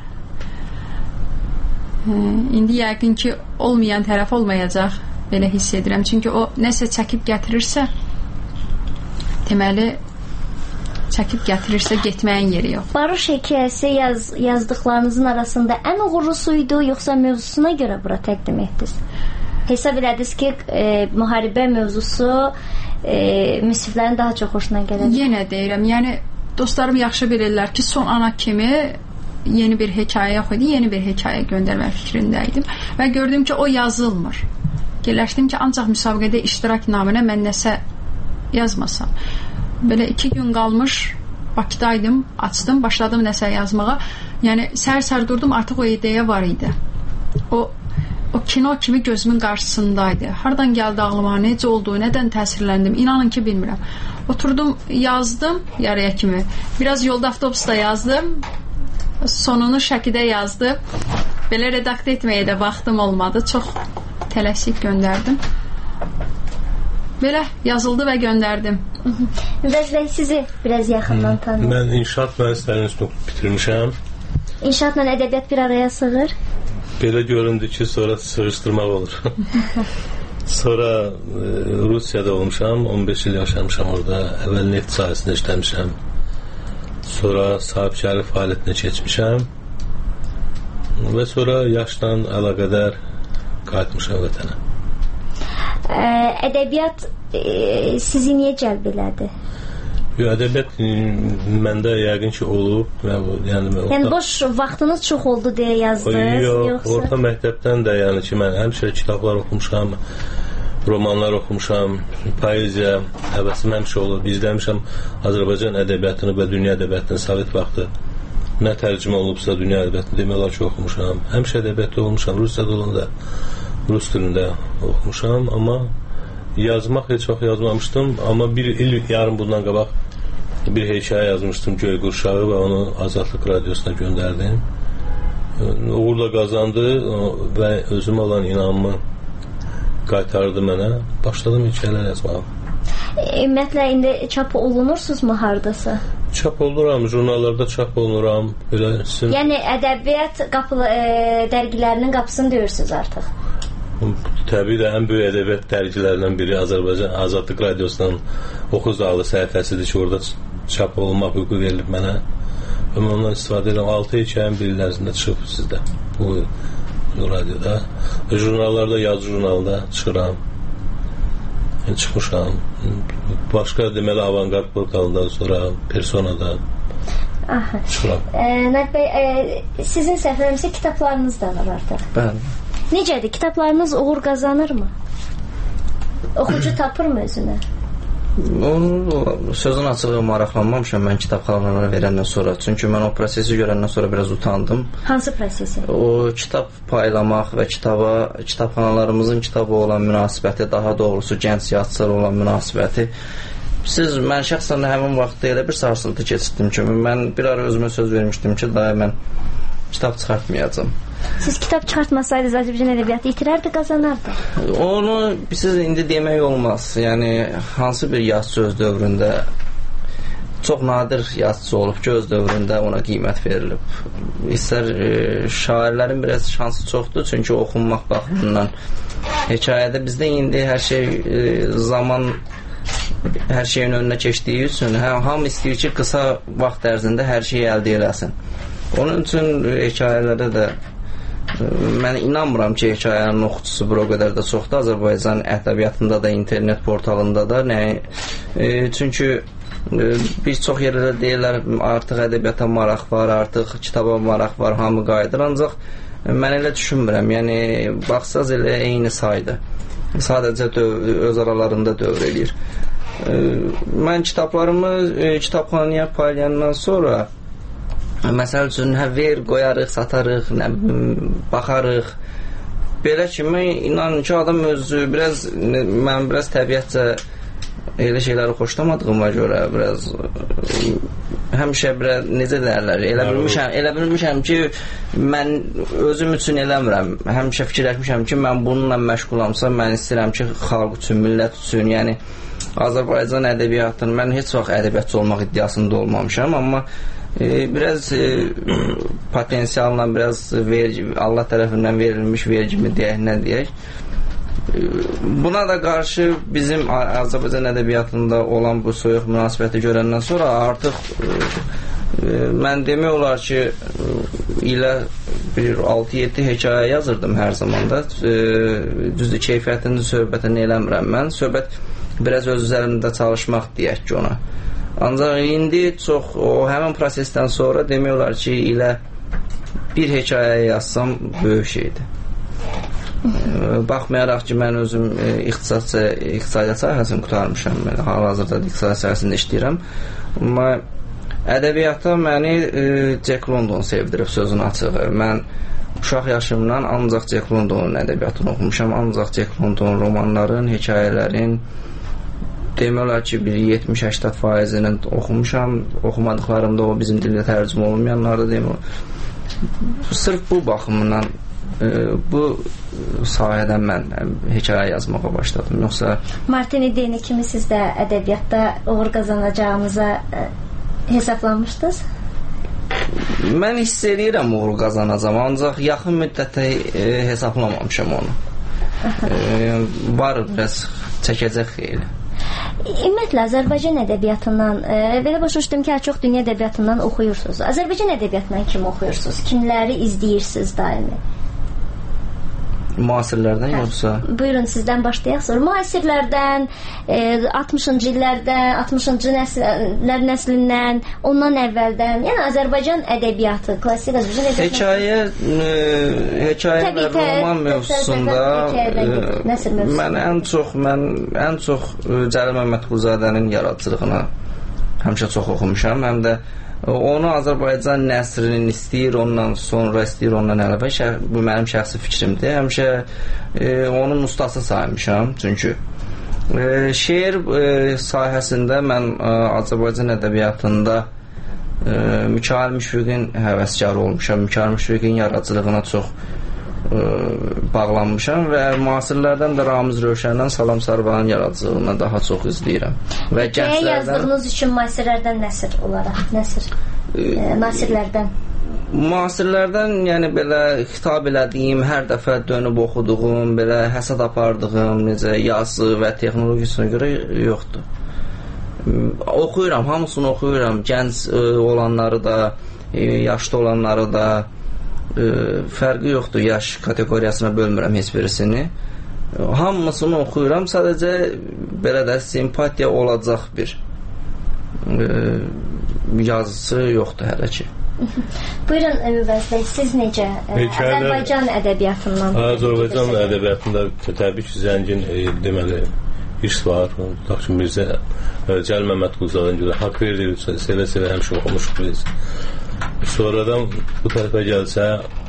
Speaker 17: E, indi yəqin ki, olmayan tərəf olmayacaq, belə hiss edirəm. Çünki o nəsə çəkib gətirirsə, deməli, çəkib gətirirsə getməyin yeri yox.
Speaker 15: Barış hekayəsi yaz, yazdıqlarınızın arasında ən uğurlusuydu, yoxsa mövzusuna görə bura təqdim etdiniz? Hesab elədiniz ki, e, müharibə mövzusu e, müsiflərin daha çox xoşuna gəlir.
Speaker 17: Yenə deyirəm, yəni dostlarım yaxşı bilirlər ki, son ana kimi yeni bir hekayə yox idi, yeni bir hekayə göndərmək fikrində idim və gördüm ki, o yazılmır. Gələşdim ki, ancaq müsabiqədə iştirak naminə mən nəsə yazmasam. Belə iki gün qalmış Bakıdaydım, açdım, başladım nəsə yazmağa. Yəni, səhər-səhər durdum, artıq o ideya var idi. O, o kino kimi gözümün qarşısındaydı. Hardan gəldi ağlıma, necə oldu, nədən təsirləndim, inanın ki, bilmirəm. Oturdum, yazdım yarıya kimi. Biraz yolda avtobusda yazdım, sonunu Şəkidə yazdım. Belə redaktə etməyə də vaxtım olmadı, çox tələsik göndərdim. Belə yazıldı və göndərdim.
Speaker 15: Mübəz bəy, sizi biraz yaxından tanıyım.
Speaker 18: Mən inşaat mühəndisliğini bitirmişəm.
Speaker 15: İnşaatla ədəbiyyat bir araya sığır?
Speaker 18: Belə göründü ki, sonra sığışdırmaq olur. Sonra e, Rusiyada olmuşam, on beş il yaşamışam orada. Əvvəl neft sahəsində işləmişəm. Sonra sahibkarlıq fəaliyyətinə keçmişəm. Və sonra yaşla əlaqədar qayıtmışam vətənə.
Speaker 15: Ədəbiyyat e, sizi niyə cəlb elədi?
Speaker 18: Ədəbiyyat məndə yəqin ki olub. Yəni, orta...
Speaker 15: yəni boş vaxtınız çox oldu deyə yazdınız?
Speaker 18: Yox,
Speaker 15: yoxsa...
Speaker 18: orta məktəbdən də yəni ki, mən həmişə kitablar oxumuşam, romanlar oxumuşam, poeziya həvəsim həmişə olub. İzləmişəm Azərbaycan ədəbiyyatını və dünya ədəbiyyatını Sovet vaxtı. Nə tərcümə olubsa dünya ədəbiyyatını demək olar ki, oxumuşam. Həmişə ədəbiyyatda olmuşam, Rusiyada olanda Rus dilində oxumuşam, amma yazmaq heç vaxt yazmamışdım, amma bir il yarım bundan qabaq bir hekayə yazmışdım Göy Qurşağı və onu Azadlıq Radiosuna göndərdim. Uğurla qazandı və özümə olan inamımı qaytardı mənə. Başladım hekayələr yazmağa.
Speaker 15: Ümumiyyətlə, indi çap olunursunuzmu hardasa?
Speaker 18: Çap olunuram, jurnallarda çap olunuram. Belə sizin...
Speaker 15: Yəni, ədəbiyyat qapı, e, dərgilərinin qapısını döyürsünüz artıq?
Speaker 18: Təbii də ən böyük ədəbiyyat dərgilərindən biri Azərbaycan Azadlıq Radiosunun Oxu Zalı səhifəsidir ki, orada çap olunmaq hüququ verilib mənə. Və mən ondan istifadə edirəm. altı hekayənin bir il ərzində çıxıb sizdə bu radioda. Jurnallarda, yazı jurnalda çıxıram. Yəni, çıxmışam. Başqa deməli Avangard portalından sonra Personada çıxıram.
Speaker 15: Nət bəy, e, sizin səhvlərimizə kitablarınız da var artıq.
Speaker 16: Bəli.
Speaker 15: Necədir? Kitablarınız uğur qazanırmı? Oxucu tapırmı özünə?
Speaker 16: Onu, sözün açığı maraqlanmamışam mən kitabxanalara verəndən sonra. Çünki mən o prosesi görəndən sonra biraz utandım.
Speaker 15: Hansı prosesi?
Speaker 16: O kitab paylamaq və kitaba, kitabxanalarımızın kitaba olan münasibəti, daha doğrusu gənc yazıçılara olan münasibəti. Siz, mən şəxsən həmin vaxtda elə bir sarsıntı keçirdim ki, mən bir ara özümə söz vermişdim ki, daha mən kitab çıxartmayacağım.
Speaker 15: Siz kitab çıxartmasaydınız Azərbaycan ədəbiyyatı itirərdi, qazanardı?
Speaker 16: Onu siz indi demək olmaz. Yəni, hansı bir yazıçı öz dövründə çox nadir yazıçı olub ki, öz dövründə ona qiymət verilib. İstər e, şairlərin biraz şansı çoxdur, çünki oxunmaq baxımından. Hekayədə bizdə indi hər şey e, zaman hər şeyin önünə keçdiyi üçün hə, hamı istəyir ki, qısa vaxt ərzində hər şeyi əldə eləsin. Onun üçün hekayələrdə də mən inanmıram ki, hekayənin oxucusu bura o qədər də çoxdur. Azərbaycan ədəbiyyatında da, internet portalında da. Nə? E, çünki e, bir çox yerlərdə deyirlər, artıq ədəbiyyata maraq var, artıq kitaba maraq var, hamı qayıdır. Ancaq mən elə düşünmürəm. Yəni, baxsaz elə eyni saydır. Sadəcə döv öz aralarında dövr eləyir. mən kitablarımı kitabxanaya paylayandan sonra məsəl üçün hə ver, qoyarıq, satarıq, nə baxarıq. Belə kimi inanın ki, adam özü biraz mən biraz təbiətcə elə şeyləri xoşlamadığıma görə biraz həmişə biraz necə deyirlər, elə bilmişəm, elə bilmişəm ki, mən özüm üçün eləmirəm. Həmişə fikirləşmişəm ki, mən bununla məşğulamsa, mən istəyirəm ki, xalq üçün, millət üçün, yəni Azərbaycan ədəbiyyatının, mən heç vaxt ədəbiyyatçı olmaq iddiasında olmamışam, amma e, biraz e, potensialla biraz vergi, Allah tərəfindən verilmiş vergimi deyək, nə deyək. Buna da qarşı bizim Azərbaycan ədəbiyyatında olan bu soyuq münasibəti görəndən sonra artıq e, mən demək olar ki, ilə bir altı yeddi hekayə yazırdım hər zamanda. E, düzdür, keyfiyyətini, söhbətini eləmirəm mən. Söhbət biraz öz üzərində çalışmaq deyək ki ona. Ancaq indi çox o həmin prosesdən sonra demək olar ki, ilə bir hekayə yazsam böyük şeydir. Baxmayaraq ki, mən özüm iqtisadiyyat sahəsini qutarmışam, hal-hazırda iqtisadiyyat sahəsində işləyirəm, amma ədəbiyyata məni Jack London sevdirib, sözün açığı. Mən uşaq yaşımdan ancaq Jack Londonun ədəbiyyatını oxumuşam, ancaq Jack Londonun romanların, hekayələrin demək olar ki, bir yetmiş səksən faizini oxumuşam, oxumadıqlarımda o bizim dildə tərcümə olmayanlarda demək olar. Sırf bu baxımından bu sahədən mən hekayə yazmağa başladım. Yoxsa
Speaker 15: Martini Deni kimi siz də ədəbiyyatda uğur qazanacağınıza hesablanmışdınız?
Speaker 16: Mən hiss edirəm uğur qazanacağım, ancaq yaxın müddətdə hesablamamışam onu. Var, biraz çəkəcək xeyli.
Speaker 15: Ümumiyyətlə, Azərbaycan ədəbiyyatından e, belə başa düşdüm ki, çox dünya ədəbiyyatından oxuyursunuz. Azərbaycan ədəbiyyatından kim oxuyursunuz? Kimləri izləyirsiniz daimi?
Speaker 16: Müasirlərdən hə, yoxsa?
Speaker 15: Buyurun, sizdən başlayaq sonra. Müasirlərdən, e, altmışıncı illərdən, altmışıncı nəslər nəslindən, ondan əvvəldən, yəni Azərbaycan ədəbiyyatı, klassik Azərbaycan ədəbiyyatı.
Speaker 16: Hekayə, e, hekayə və roman mövzusunda e, mən ən çox, mən ən çox Cəlil Məmmədquluzadənin yaradıcılığına həmişə çox oxumuşam, həm də onu Azərbaycan nəsrinin istəyir, ondan sonra istəyir, ondan əlavə. Bu mənim şəxsi fikrimdir. Həmişə e, onun ustası saymışam. Çünki e, şeir e, sahəsində mən e, Azərbaycan ədəbiyyatında e, Mikail Müşfiqin həvəskarı olmuşam. Mikail Müşfiqin yaradıcılığına çox e, bağlanmışam və müasirlərdən də Ramiz Rövşəndən Salam Sarvanın yaradıcılığına daha çox izləyirəm. Və gənclərdən
Speaker 15: yazdığınız üçün müasirlərdən nəsir olaraq, nəsir e, nasirlərdən
Speaker 16: müasirlərdən, yəni belə xitab elədiyim, hər dəfə dönüb oxuduğum, belə həsəd apardığım, necə yazı və texnologiyasına görə yoxdur. Oxuyuram, hamısını oxuyuram. Gənc e, olanları da, e, yaşlı olanları da, e, fərqi yoxdur. Yaş kateqoriyasına bölmürəm heç birisini. Hamısını oxuyuram. Sadəcə belə də simpatiya olacaq bir e, yazısı yoxdur hələ ki.
Speaker 15: Buyurun Əmrbəy, siz necə
Speaker 18: Hekayələr,
Speaker 15: Azərbaycan ədəbiyyatından?
Speaker 18: Azərbaycan ədəbiyyatında təbii ki, zəngin e, deməli iş var. Taksim Mirzə, Cəlil Məmmədquluzadən görə haqq verir, sevə-sevə həmişə oxumuşuq biz. Sonradan bu tərəfə gəlsə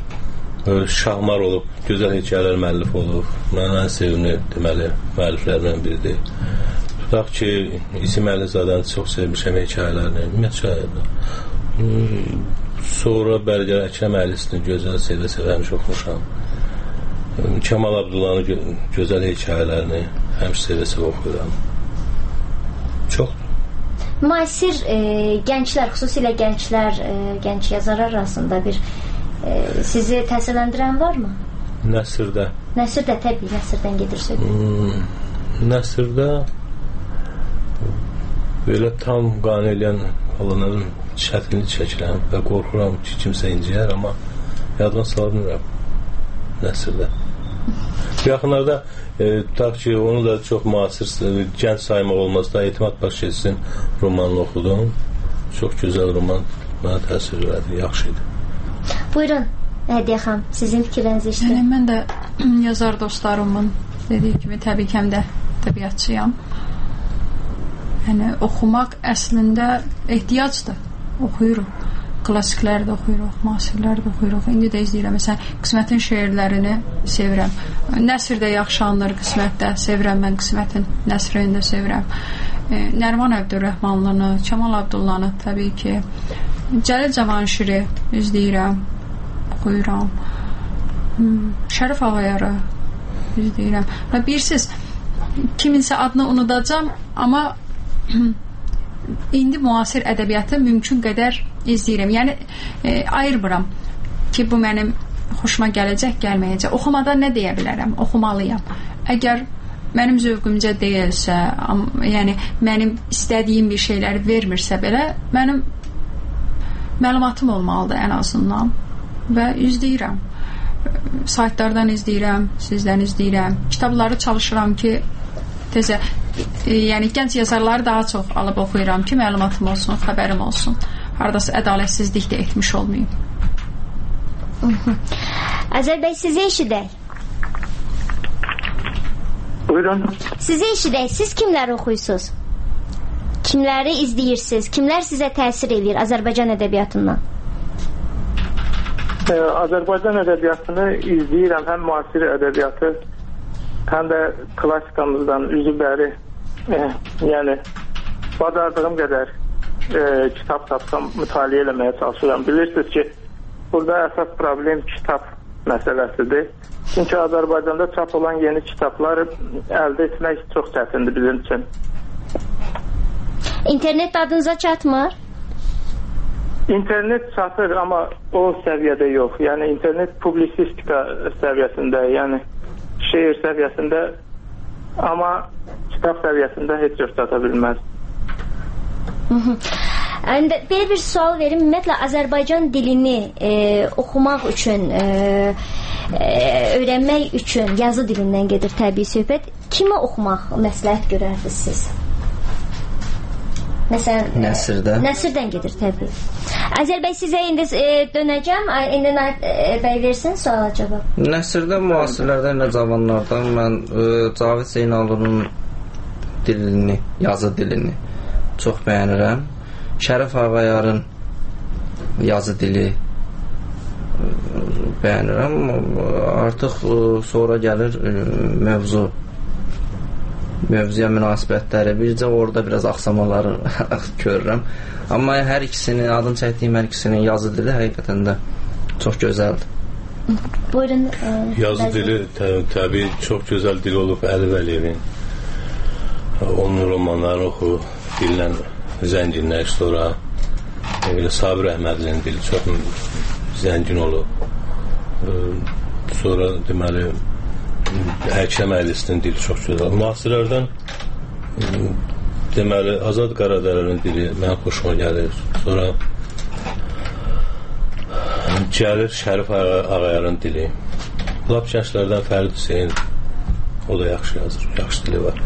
Speaker 18: Şahmar olub, gözəl hekayələr müəllif olub. Mən ən sevimli deməli müəlliflərdən biridir. Tutaq ki, İsim Əlizadəni çox sevmişəm hekayələrini. Ümumiyyətlə sonra Bərgər Əkrəm Əllisini gözəl sevə-sevə həmişə oxumuşam. Kəmal Abdullahın gö gözəl hekayələrini həmişə sevə-sevə oxuyuram. Çox.
Speaker 15: Müasir e, gənclər, xüsusilə gənclər, e, gənc yazarlar arasında bir e, sizi təsirləndirən varmı?
Speaker 18: Nəsirdə.
Speaker 15: Nəsirdə, təbii, Nəsirdən gedirsək.
Speaker 18: Hmm, Nəsirdə belə tam qane eləyən olanların çətinlik çəkirəm və qorxuram ki, kimsə inciyər, amma yadına sala bilmirəm Nəsirdə. Yaxınlarda e, tutaq ki, onu da çox müasir, gənc saymaq olmaz da Etimad Başçısının romanını oxudum. Çox gözəl roman, mənə təsir verdi, yaxşı idi.
Speaker 15: Buyurun, Hədiyyə xanım, sizin fikirlərinizi işləyək.
Speaker 17: Yəni, mən də yazar dostlarımın dediyi kimi təbii ki, həm də təbiətçiyəm. Yəni oxumaq əslində ehtiyacdır. Oxuyuruq. Klassikləri də oxuyuruq, müasirləri də oxuyuruq. İndi də izləyirəm. Məsələn, Qismətin şeirlərini sevirəm. Nəsr də yaxşı anlar Qismətdə. Sevirəm mən Qismətin nəsrini də sevirəm. E, Nəriman Əbdürrəhmanlını, Kəmal Abdullanı təbii ki. Cəlil Cavanşiri izləyirəm, oxuyuram. Hmm, Şərif Ağayarı izləyirəm. Və bilirsiniz, kiminsə adını unudacam, amma indi müasir ədəbiyyatı mümkün qədər izləyirəm. Yəni e, ayırmıram ki, bu mənim xoşuma gələcək, gəlməyəcək. Oxumadan nə deyə bilərəm? Oxumalıyam. Əgər mənim zövqümcə deyilsə, am, yəni mənim istədiyim bir şeyləri vermirsə belə, mənim məlumatım olmalıdır ən azından və izləyirəm. Saytlardan izləyirəm, sizdən izləyirəm. Kitabları çalışıram ki, tezə, e, yəni gənc yazarları daha çox alıb oxuyuram ki, məlumatım olsun, xəbərim olsun. Haradasa ədalətsizlik də etmiş olmayım.
Speaker 15: Azər bəy, sizi eşidək.
Speaker 19: Buyurun.
Speaker 15: Sizi eşidək. Siz kimləri oxuyursunuz? Kimləri izləyirsiniz? Kimlər sizə təsir edir Azərbaycan ədəbiyyatından?
Speaker 19: Ee, Azərbaycan ədəbiyyatını izləyirəm. Həm müasir ədəbiyyatı, həm də klassikamızdan üzü bəri. E, yəni, bacardığım qədər e, kitab tapsam, mütaliə eləməyə çalışıram. Bilirsiniz ki, burada əsas problem kitab məsələsidir. Çünki Azərbaycanda çap olan yeni kitabları əldə etmək çox çətindir bizim üçün.
Speaker 15: İnternet adınıza çatmır?
Speaker 19: İnternet çatır, amma o səviyyədə yox. Yəni internet publisistika səviyyəsində, yəni şeir səviyyəsində, amma kitab səviyyəsində heç cür çata bilməz.
Speaker 15: Yəni, belə bir sual verim. Ümumiyyətlə, Azərbaycan dilini e, oxumaq üçün, e, e, öyrənmək üçün yazı dilindən gedir təbii söhbət. Kimə oxumaq məsləhət görərdiniz siz? Məsələn,
Speaker 16: Nəsirdə.
Speaker 15: Nəsirdən gedir təbii. Azər bəy, sizə indi e, dönəcəm. İndi e, bəy versin suala cavab.
Speaker 16: Nəsirdə müasirlərdən və cavanlardan mən e, Cavid Zeynalının dilini, yazı dilini çox bəyənirəm. Şərif Ağayarın yazı dili bəyənirəm. Artıq sonra gəlir mövzu mövzuya münasibətləri. Bircə orada biraz axsamaları görürəm. Amma hər ikisinin, adını çəkdiyim hər ikisinin yazı dili həqiqətən də çox gözəldir.
Speaker 15: Buyurun. E,
Speaker 18: yazı bəzi... dili tə, təbii çox gözəl dil olub Əli Vəliyevin. Onun romanlarını oxu, dillə zənginləş, sonra e, Sabir Əhmədlinin dili çox zəngin olub. E, sonra deməli Həkəm Əylisinin dili çox gözəl. Müasirlərdən e, deməli Azad Qaradərənin dili mənə xoşuma gəlir. Sonra gəlir Şərif Ağayarın dili. Lap gənclərdən Fərid Hüseyn, o da yaxşı yazır, yaxşı dili var.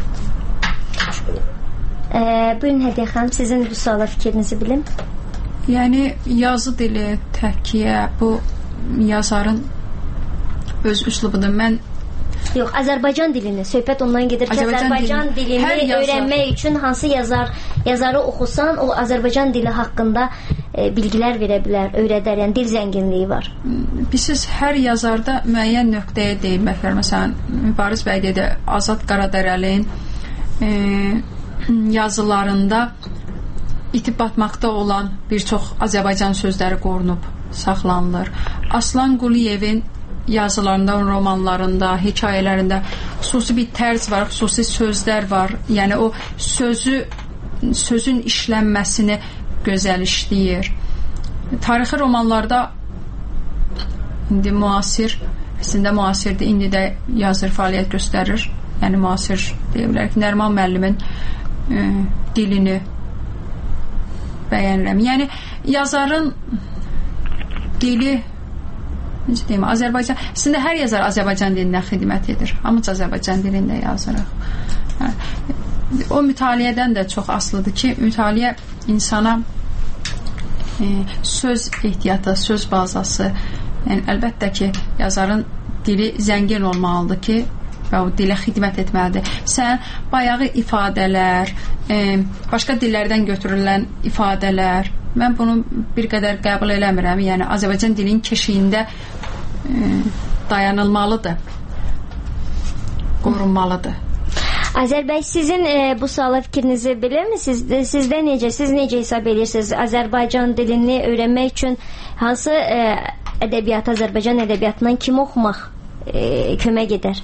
Speaker 15: E, buyurun Hədiyə xanım, sizin bu suala fikrinizi bilim.
Speaker 17: Yəni yazı dili, təhkiyə, bu yazarın öz üslubudur. Mən
Speaker 15: Yox, Azərbaycan dilini, söhbət ondan gedir ki, Azərbaycan, Azərbaycan dilini, dilini yazar... öyrənmək üçün hansı yazar, yazarı oxusan, o Azərbaycan dili haqqında e, bilgilər verə bilər, öyrədər, yəni dil zənginliyi var.
Speaker 17: Bilirsiniz, hər yazarda müəyyən nöqtəyə deyilmək var. Məsələn, Mübariz bəy dedi, Azad Qaradərəlin e, yazılarında itib batmaqda olan bir çox Azərbaycan sözləri qorunub, saxlanılır. Aslan Quliyevin yazılarında, romanlarında, hekayələrində xüsusi bir tərz var, xüsusi sözlər var. Yəni o sözü, sözün işlənməsini gözəl işləyir. Tarixi romanlarda indi müasir, əslində müasirdir, indi də yazır, fəaliyyət göstərir. Yəni müasir deyə bilərik. Nəriman müəllimin e, dilini bəyənirəm. Yəni yazarın dili, necə deyim, Azərbaycan, əslində hər yazar Azərbaycan dilinə xidmət edir. Hamıca Azərbaycan dilində yazırıq. Hə. O mütaliədən də çox asılıdır ki, mütaliə insana e, söz ehtiyatı, söz bazası, yəni əlbəttə ki, yazarın dili zəngin olmalıdır ki, və o dilə xidmət etməlidir. Sən bayağı ifadələr, e, başqa dillərdən götürülən ifadələr, mən bunu bir qədər qəbul eləmirəm. Yəni Azərbaycan dilinin keşiyində e, dayanılmalıdır, qorunmalıdır.
Speaker 15: Azər bəy, sizin e, bu suala fikrinizi bilirmi? Siz, sizdə necə, siz necə hesab edirsiniz? Azərbaycan dilini öyrənmək üçün hansı e, ədəbiyyat, Azərbaycan ədəbiyyatından kim oxumaq e, kömək edər?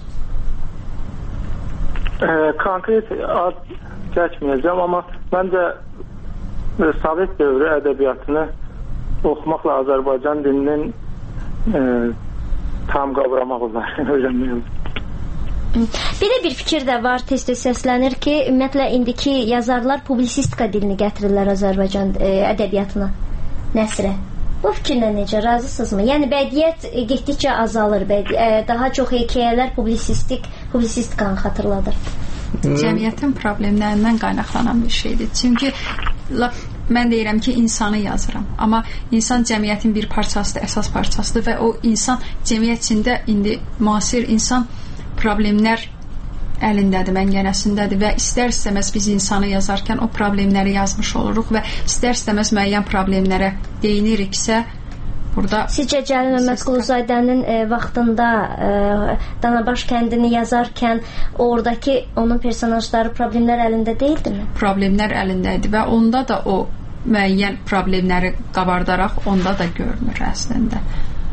Speaker 19: E, konkret ad çəkməyəcəm, amma məncə e, Sovet dövrü ədəbiyyatını oxumaqla Azərbaycan dilinin e, tam qavramaq olar, öyrənmək olar.
Speaker 15: Bir də bir fikir də var, tez-tez səslənir ki, ümumiyyətlə indiki yazarlar publisistika dilini gətirirlər Azərbaycan e, ədəbiyyatına, nəsrə. Bu fikirlə necə, razısınızmı? Yəni bədiyyət e, getdikcə azalır, bədi, e, daha çox hekayələr publisistik, publisistikanı xatırladır.
Speaker 17: Cəmiyyətin problemlərindən qaynaqlanan bir şeydir. Çünki lap, mən deyirəm ki, insanı yazıram, amma insan cəmiyyətin bir parçasıdır, əsas parçasıdır və o insan cəmiyyət içində indi müasir insan problemlər əlindədir, məngənəsindədir və istər-istəməz biz insanı yazarkən o problemləri yazmış oluruq və istər-istəməz müəyyən problemlərə deyiniriksə burada...
Speaker 15: Sizcə Cəlil Məmmədquluzadənin e, vaxtında e, Danabaş kəndini yazarkən oradakı onun personajları problemlər əlində deyildimi?
Speaker 17: Problemlər əlindəydi və onda da o müəyyən problemləri qabardaraq onda da görünür əslində.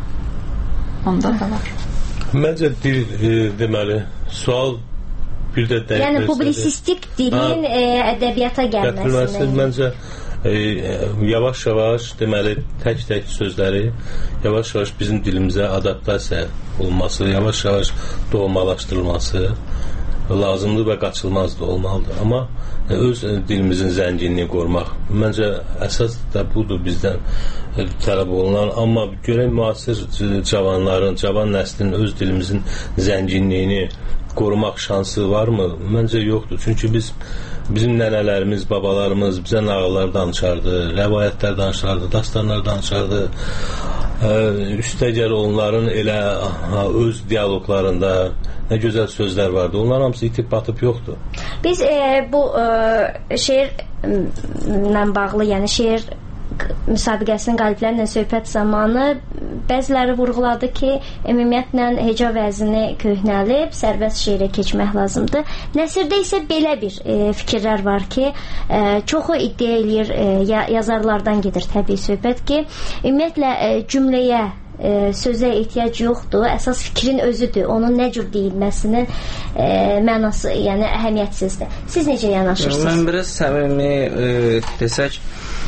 Speaker 17: Onda da var.
Speaker 18: Məncə dil e, deməli, sual bir də dəyək.
Speaker 15: Yəni publisistik dilin e, ədəbiyyata gəlməsini.
Speaker 18: Məncə e, yavaş-yavaş deməli tək-tək sözləri yavaş-yavaş bizim dilimizə adaptasiya olması, yavaş-yavaş doğmalaşdırılması lazımdır və qaçılmazdır, olmalıdır. Amma e, öz dilimizin zənginliyini qorumaq məncə əsas da budur bizdən tələb olunan, amma görək müasir cavanların, cavan nəslin öz dilimizin zənginliyini qorumaq şansı varmı? Məncə yoxdur. Çünki biz bizim nənələrimiz, babalarımız bizə nağıllar danışardı, rəvayətlər danışardı, dastanlar danışardı. Üstəgəl onların elə öz dialoqlarında nə gözəl sözlər vardı. Onların hamısı itib batıb yoxdur.
Speaker 15: Biz e, bu e, şeirlə bağlı, yəni şeir müsabiqəsinin qaliblərlə söhbət zamanı bəziləri vurğuladı ki, ümumiyyətlə heca vəzini köhnəlib, sərbəst şeirə keçmək lazımdır. Nəsrdə isə belə bir e, fikirlər var ki, e, çoxu iddia eləyir, e, yazarlardan gedir təbii söhbət ki, ümumiyyətlə e, cümləyə E, sözə ehtiyac yoxdur, əsas fikrin özüdür, onun nə cür deyilməsinin e, mənası, yəni əhəmiyyətsizdir. Siz necə yanaşırsınız?
Speaker 16: Mən biraz səmimi e, desək,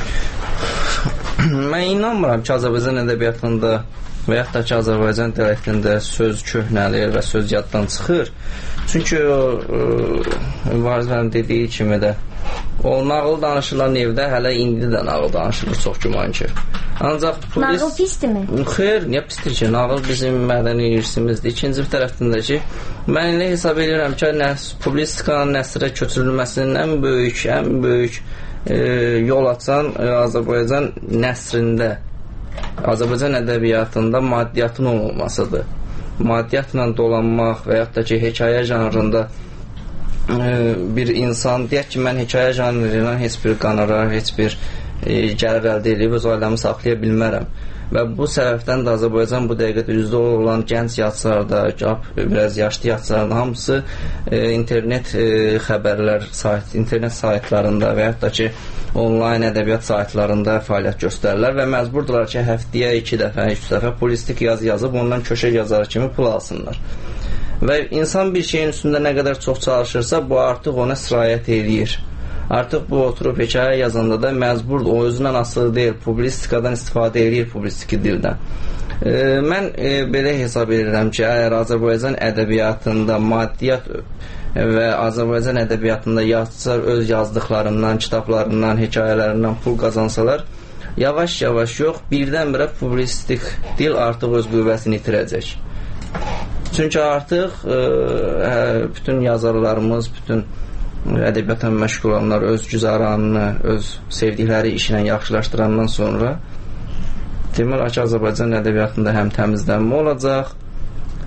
Speaker 16: mən inanmıram ki, Azərbaycan ədəbiyyatında və yaxud da ki, Azərbaycan dialektində söz köhnəlir və söz yaddan çıxır. Çünki o Varizlərin dediyi kimi də o nağıl danışılan evdə hələ indi də nağıl danışılır, çox güman ki. Ancaq polis...
Speaker 15: Nağıl pisdirmi?
Speaker 16: Xeyr, niyə pisdir ki? Nağıl bizim mədəni irsimizdir. İkinci bir tərəfdən də ki, mən elə hesab edirəm ki, nəs publisikanın nəsrə köçürülməsinin ən böyük, ən böyük e, yol açan e, Azərbaycan nəsrində, Azərbaycan ədəbiyyatında maddiyyatın olmasıdır. Maddiyyatla dolanmaq və yaxud da ki, hekayə janrında e, bir insan deyək ki, mən hekayə janrından heç bir qanarar, heç bir E, gəlir əldə edib öz ailəmi saxlaya bilmərəm və bu səbəbdən də Azərbaycan bu dəqiqədə üzdə olan gənc yazıçılarda, biraz yaşlı yazıçılarda hamısı e, internet e, xəbərlər sayt, internet saytlarında və yaxud da ki onlayn ədəbiyyat saytlarında fəaliyyət göstərirlər və məcburdular ki, həftəyə iki dəfə, üç dəfə polistik yazı yazıb ondan köşə yazarı kimi pul alsınlar. Və insan bir şeyin üstündə nə qədər çox çalışırsa, bu artıq ona sirayət eləyir. Artıq bu oturub hekayə yazanda da məcburdur, o özündən asılı deyil, publistikadan istifadə edir, publistiki dildən. E, mən e, belə hesab edirəm ki, əgər Azərbaycan ədəbiyyatında maddiyyat və Azərbaycan ədəbiyyatında yazıçılar öz yazdıqlarından, kitablarından, hekayələrindən pul qazansalar, yavaş-yavaş yox, birdən-birə publistik dil artıq öz qüvvəsini itirəcək. Çünki artıq e, bütün yazarlarımız, bütün ədəbiyyatla məşğul olanlar öz güzaranını, öz sevdikləri işlə yaxşılaşdırandan sonra deməli ki, Azərbaycan ədəbiyyatında həm təmizlənmə olacaq,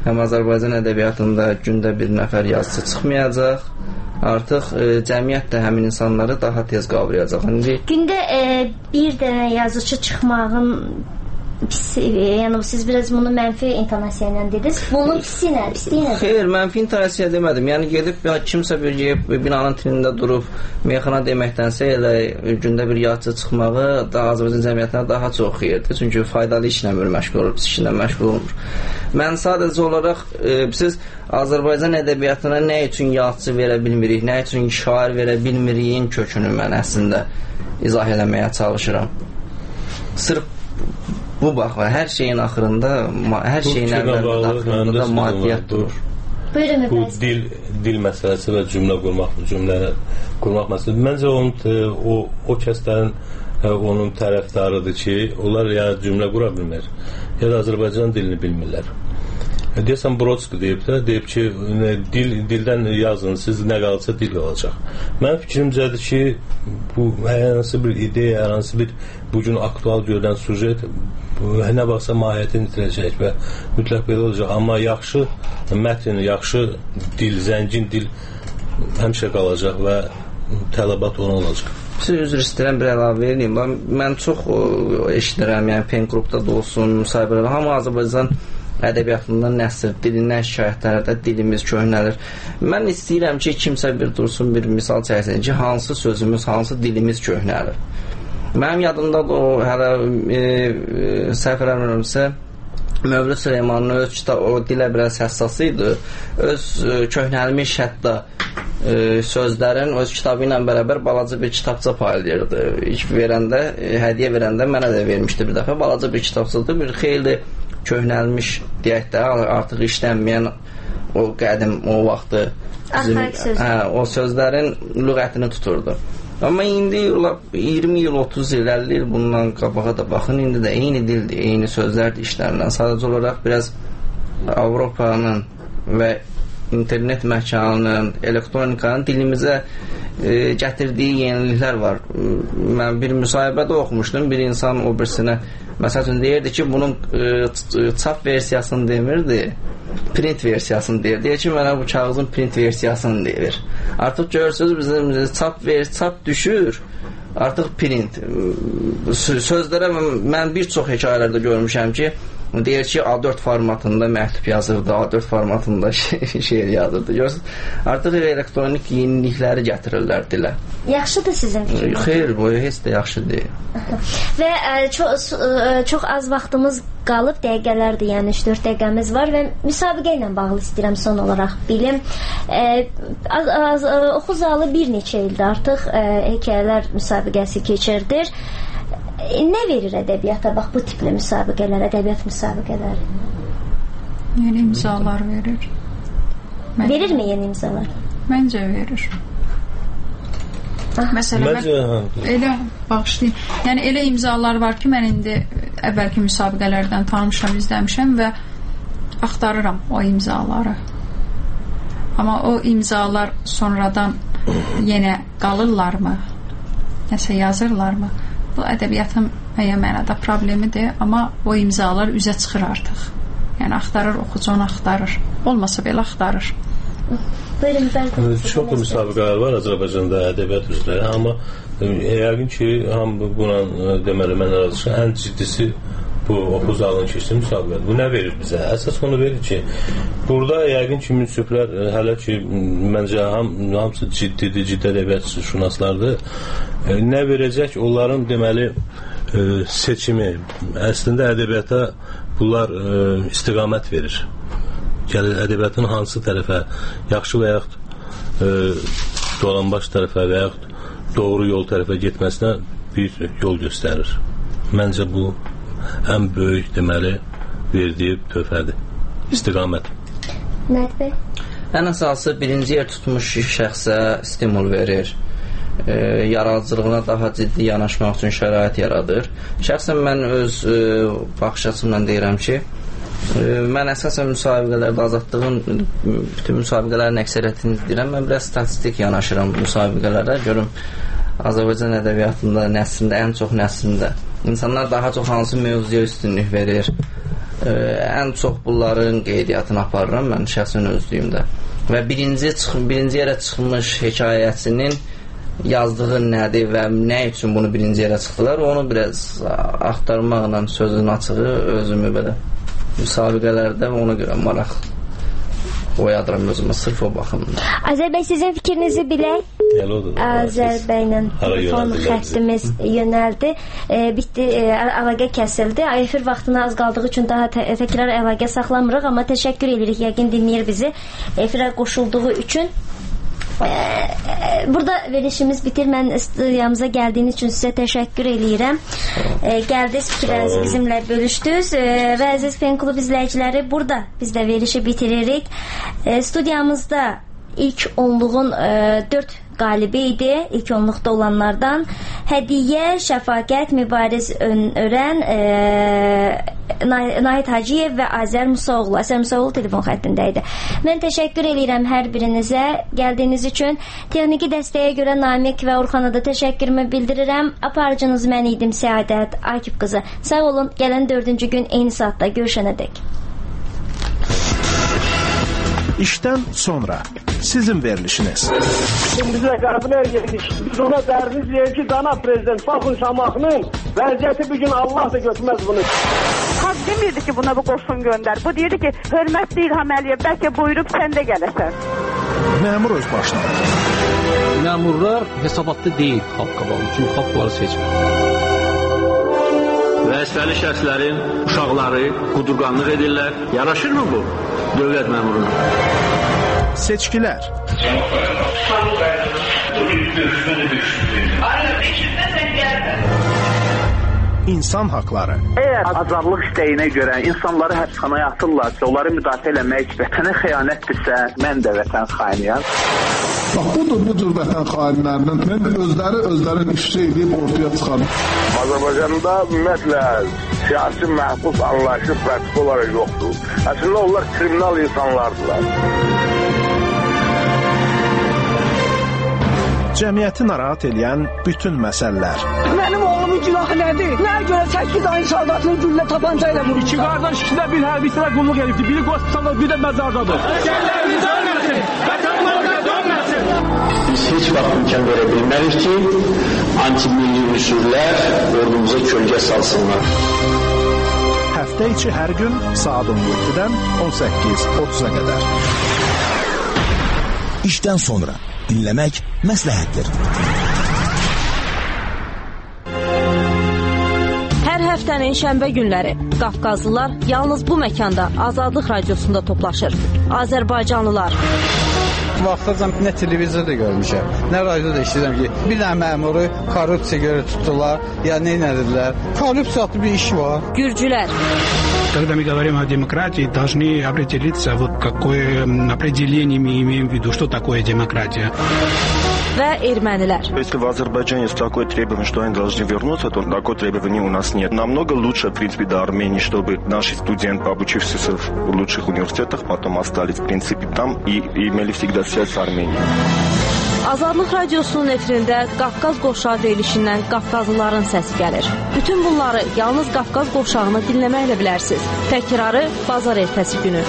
Speaker 16: həm Azərbaycan ədəbiyyatında gündə bir nəfər yazıçı çıxmayacaq. Artıq e, cəmiyyət də həmin insanları daha tez qavrayacaq. İndi
Speaker 15: gündə e, bir dənə yazıçı çıxmağın pis, yəni siz biraz bunu mənfi intonasiya ilə dediniz. Bunun pisi nə? Pisliyi nə?
Speaker 16: Xeyr, mənfi intonasiya demədim. Yəni gedib ya, kimsə bir yeyib binanın tinində durub meyxana deməkdənsə elə gündə bir yazıçı çıxmağı da Azərbaycan cəmiyyətinə daha çox xeyirdir. Çünki faydalı işlə məşğul olur, pis işlə məşğul olmur. Mən sadəcə olaraq e, siz Azərbaycan ədəbiyyatına nə üçün yazıçı verə bilmirik, nə üçün şair verə bilmiriyin kökünü mən əslində izah eləməyə çalışıram. Sırf bu bax, hər şeyin axırında, hər şeyin əvvəlində da maddiyyat durur.
Speaker 15: Buyurun,
Speaker 18: bu dil, dil məsələsi və cümlə qurmaq, cümlə qurmaq məsələsi. Məncə onun, o, o kəslərin onun tərəfdarıdır ki, onlar ya cümlə qura bilmir, ya da Azərbaycan dilini bilmirlər. Deyəsən Brodski deyib də, deyib ki, dil, dildən yazın, siz nə qalırsa dil olacaq. Mənim fikrimcədir ki, bu hər hansı bir ideya, hər hansı bir bugün aktual görülən sujet nə baxsa mahiyyətini itirəcək və mütləq belə olacaq. Amma yaxşı mətn, yaxşı dil, zəngin dil həmişə qalacaq və tələbat ona olacaq.
Speaker 16: Siz üzr istəyirəm, bir əlavə edeyim. Mən çox eşidirəm, yəni pen qrupda da olsun, müsahibələr, hamı Azərbaycan ədəbiyyatından nəsr, dilindən şikayətlərdə dilimiz köhnəlir. Mən istəyirəm ki, kimsə bir dursun, bir misal çəksin ki, hansı sözümüz, hansı dilimiz köhnəlir. Mənim yadımda da o, hələ e, e, səhv eləmirəmsə, Mövlüd Süleymanın öz kitab, o dilə biraz həssas idi. Öz e, köhnəlmiş hətta e, sözlərin öz kitabı ilə bərabər balaca bir kitabça paylayırdı. İlk verəndə, e, hədiyyə verəndə mənə də vermişdi bir dəfə. Balaca bir kitabçadır, bir xeyli köhnəlmiş deyək də, artıq işlənməyən o qədim, o vaxtı bizim, hə, o sözlərin lüğətini tuturdu. Amma indi iyirmi il, otuz il, əlli il bundan qabağa da baxın, indi də eyni dildir, eyni sözlərdir işlənilən. Sadəcə olaraq biraz Avropanın və internet məkanının, elektronikanın dilimizə e, gətirdiyi yeniliklər var. Mən bir müsahibədə oxumuşdum, bir insan o birisinə məsəl üçün deyirdi ki, bunun e, çap versiyasını demirdi, print versiyasını deyir. Deyir ki, mənə bu kağızın print versiyasını deyir. Artıq görürsünüz, bizim çap, çap düşür, artıq print. Sözlərə mən bir çox hekayələrdə görmüşəm ki, deyir ki, A dörd formatında məktub yazırdı, A dörd formatında şeir yazırdı. Görürsünüz, artıq elektronik yenilikləri gətirirlər dilə.
Speaker 15: Yaxşıdır sizin fikriniz?
Speaker 16: Xeyr, bu heç də yaxşı deyil.
Speaker 15: Və ə, çox, ə, çox az vaxtımız qalıb, dəqiqələrdir, yəni üç dörd dəqiqəmiz var və müsabiqə ilə bağlı istəyirəm son olaraq bilim. Ə, az, az, ə, oxu zalı bir neçə ildir artıq ə, hekayələr müsabiqəsi keçirdir. Nə verir ədəbiyyata, bax bu tipli müsabiqələr, ədəbiyyat müsabiqələri?
Speaker 17: Yeni imzalar verir.
Speaker 15: Məncə, verirmi yeni imzalar?
Speaker 17: Məncə verir. Ah, məsələn, mən, elə bağışlayayım. Yəni elə imzalar var ki, mən indi əvvəlki müsabiqələrdən tanışam, izləmişəm və axtarıram o imzaları. Amma o imzalar sonradan yenə qalırlarmı? Nəsə yazırlarmı? Bu ədəbiyyatın müəyyən mənada problemidir, amma o imzalar üzə çıxır artıq. Yəni axtarır, oxucu onu axtarır. Olmasa belə axtarır.
Speaker 18: Çox da müsabiqələr var Azərbaycanda ədəbiyyat üzrə, amma yəqin ki, hamı buna deməli mən razışam, ən ciddisi bu oxu zalının keçdiyi müsabiqədir. Bu nə verir bizə? Əsas onu verir ki, burada yəqin ki, münsiflər hələ ki, məncə ham, hamısı ciddidir, ciddi ədəbiyyat şünaslardır. Nə verəcək? Onların deməli seçimi. Əslində ədəbiyyata bunlar istiqamət verir. Gəlir ədəbiyyatın hansı tərəfə, yaxşı və yaxud e, dolanbaş tərəfə və yaxud doğru yol tərəfə getməsinə bir yol göstərir. Məncə bu ən böyük deməli verdiyi töhfədir. İstiqamət.
Speaker 15: Məhəd bəy?
Speaker 16: Ən əsası birinci yer tutmuş şəxsə stimul verir. E, yaradıcılığına daha ciddi yanaşmaq üçün şərait yaradır. Şəxsən mən öz e, baxış açımdan deyirəm ki, mən əsasən müsabiqələrdə azadlığın bütün müsabiqələrin əksəriyyətini deyirəm. Mən biraz statistik yanaşıram müsabiqələrə. Görüm Azərbaycan ədəbiyyatında, nəslində, ən çox nəslində insanlar daha çox hansı mövzuya üstünlük verir, ə, ən çox bunların qeydiyyatını aparıram mən şəxsən özlüyümdə. Və birinci, çıx birinci yerə çıxmış hekayəsinin yazdığı nədir və nə üçün bunu birinci yerə çıxdılar, onu biraz axtarmaqla sözün açığı özümü belə müsabiqələrdə ona görə maraq oyadıram özümə, sırf o baxımda.
Speaker 15: Azər bəy, sizin fikrinizi bilək. Azər bəylə telefon xəttimiz yönəldi. E, bitdi, e, əlaqə kəsildi. Efir vaxtına az qaldığı üçün daha tə təkrar əlaqə saxlamırıq, amma təşəkkür edirik, yəqin dinləyir bizi efirə qoşulduğu üçün. Burada verilişimiz bitir. Mən studiyamıza gəldiyiniz üçün sizə təşəkkür eləyirəm. E, gəldiniz, fikirlərinizi bizimlə bölüşdünüz e, və əziz Fen Klub izləyiciləri, burada biz də verilişi bitiririk. E, studiyamızda ilk onluğun e, dörd qalibi idi, ilk onluqda olanlardan. Hədiyyə, Şəfaqət, Mübariz Örən, e, Nahid Hacıyev və Azər Musaoğlu. Azər Musaoğlu telefon xəttində idi. Mən təşəkkür eləyirəm hər birinizə gəldiyiniz üçün. Texniki dəstəyə görə Namiq və Orxana da təşəkkürümü bildirirəm. Aparıcınız mən idim, Səadət Akif qızı. Sağ olun, gələn dördüncü gün eyni saatda görüşənədək.
Speaker 3: İşdən sonra sizin verilişiniz.
Speaker 10: Şimdi bizə qəbilər yedik. Biz ona dəriniz deyir ki, cənab prezident, baxın Şamaxının vəziyyəti bir gün Allah da götürməz bunu.
Speaker 1: Xalq demirdi ki, buna bu qoşun göndər. Bu deyirdi ki, hörmət deyil Həməliyə, bəlkə buyurub sən də gələsən.
Speaker 3: Məmur öz başına.
Speaker 21: Məmurlar hesabatlı deyil xalq qabağı, çünki xalq bunları seçmir.
Speaker 22: Vəzifəli şəxslərin uşaqları qudurqanlıq edirlər. Yaraşırmı bu dövlət məmuruna?
Speaker 3: Seçkilər. İnsan haqları.
Speaker 23: Əgər azadlıq istəyinə görə insanları həbsxanaya atırlarsa, onları müdafiə eləmək vətənə xəyanətdirsə, mən də vətən xainiyəm.
Speaker 12: Bax, budur, budur vətən xainlərindən. Mən özləri özlərin ifşa edib ortaya çıxarım.
Speaker 9: Azərbaycanda ümumiyyətlə siyasi məhbus anlayışı pratik olaraq yoxdur. Əslində onlar kriminal insanlardılar.
Speaker 3: Cəmiyyəti narahat edən bütün məsələlər.
Speaker 14: Mənim oğlumun günahı nədir? Nəyə görə səkkiz ayın saldatını güllə tapanca ilə vurur?
Speaker 10: İki qardaş ikisində bir hərbiçilə qulluq edibdir. Biri hospitalda, bir də məzardadır. Vətənlərimiz ölməsin! Vətənlərimiz ölməsin!
Speaker 22: Biz heç vaxt imkan verə bilmərik ki, anti-milli unsurlar ordumuza kölgə salsınlar.
Speaker 3: Həftə içi hər gün saat on yeddidən on səkkiz otuz'a qədər.
Speaker 24: İşdən sonra dinləmək məsləhətdir.
Speaker 25: Hər həftənin şənbə günləri Qafqazlılar yalnız bu məkanda Azadlıq Radiosunda toplaşır. Azərbaycanlılar.
Speaker 8: Vaxtacan nə televizorda görmüşəm, nə radioda eşidirəm ki, bir dənə məmuru korrupsiya görə tutdular, ya nə edilər. Korrupsiyalı bir iş var.
Speaker 25: Gürcülər.
Speaker 26: Когда мы говорим о демократии, должны определиться, вот какое определение мы имеем в виду, что такое демократия.
Speaker 25: Və ermənilər.
Speaker 9: Если в Азербайджане есть такое требование, что они должны вернуться, то такое требование у нас нет. Намного лучше, в принципе, до Армении, чтобы наши студенты, обучившиеся в лучших университетах, потом остались, в принципе, там и имели всегда связь с Арменией.
Speaker 25: Azadlıq Radiosunun efirində Qafqaz qovşağı verilişindən Qafqazlıların səsi gəlir. Bütün bunları yalnız Qafqaz qovşağını dinləməklə bilərsiniz. Təkrarı bazar ertəsi günü.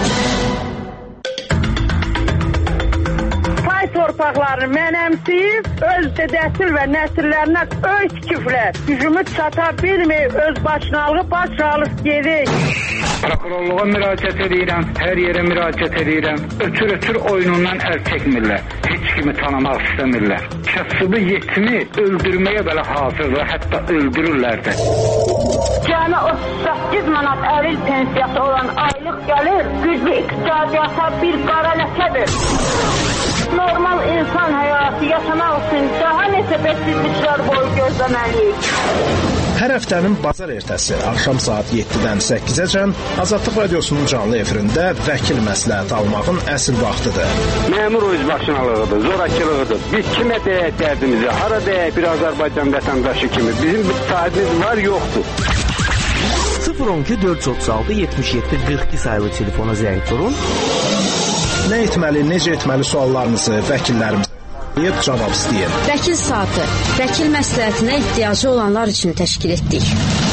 Speaker 1: Pay torpaqlarını mənəmsiyib, öz dədəsil və nəsillərinə öz tikiflər. Gücümü çata bilməyib, öz başınalığı baş alıb gedik.
Speaker 2: Prokurorluğa müraciət edirəm, hər yerə müraciət edirəm. Ötür-ötür oyunundan əl çəkmirlər. Heç kimi tanımaq istəmirlər. Kasıbı yetimi öldürməyə belə hazırlar, hətta öldürürlər də.
Speaker 1: Cəmi otuz səkkiz manat əlil pensiyası olan aylıq gəlir, güclü iqtisadiyyata bir qara ləkədir. Normal insan həyatı yaşamaq üçün daha neçə bəsizliklər boyu gözləməliyik.
Speaker 3: Hər həftənin bazar ertəsi axşam saat yeddidən səkkizəcən Azadlıq Radiosunun canlı efirində vəkil məsləhəti almağın əsl vaxtıdır.
Speaker 4: Məmur özbaşınalığıdır, zorakılığıdır. Biz kimə deyək dərdimizi, hara deyək bir Azərbaycan vətəndaşı kimi. Bizim bir sahibimiz var, yoxdur.
Speaker 27: sıfır on iki dörd yüz otuz altı yetmiş yeddi qırx iki sayılı telefona zəng vurun.
Speaker 3: Nə etməli, necə etməli suallarınızı vəkillərimiz cavab istəyir.
Speaker 6: Vəkil saatı, vəkil məsləhətinə ehtiyacı olanlar üçün təşkil etdik.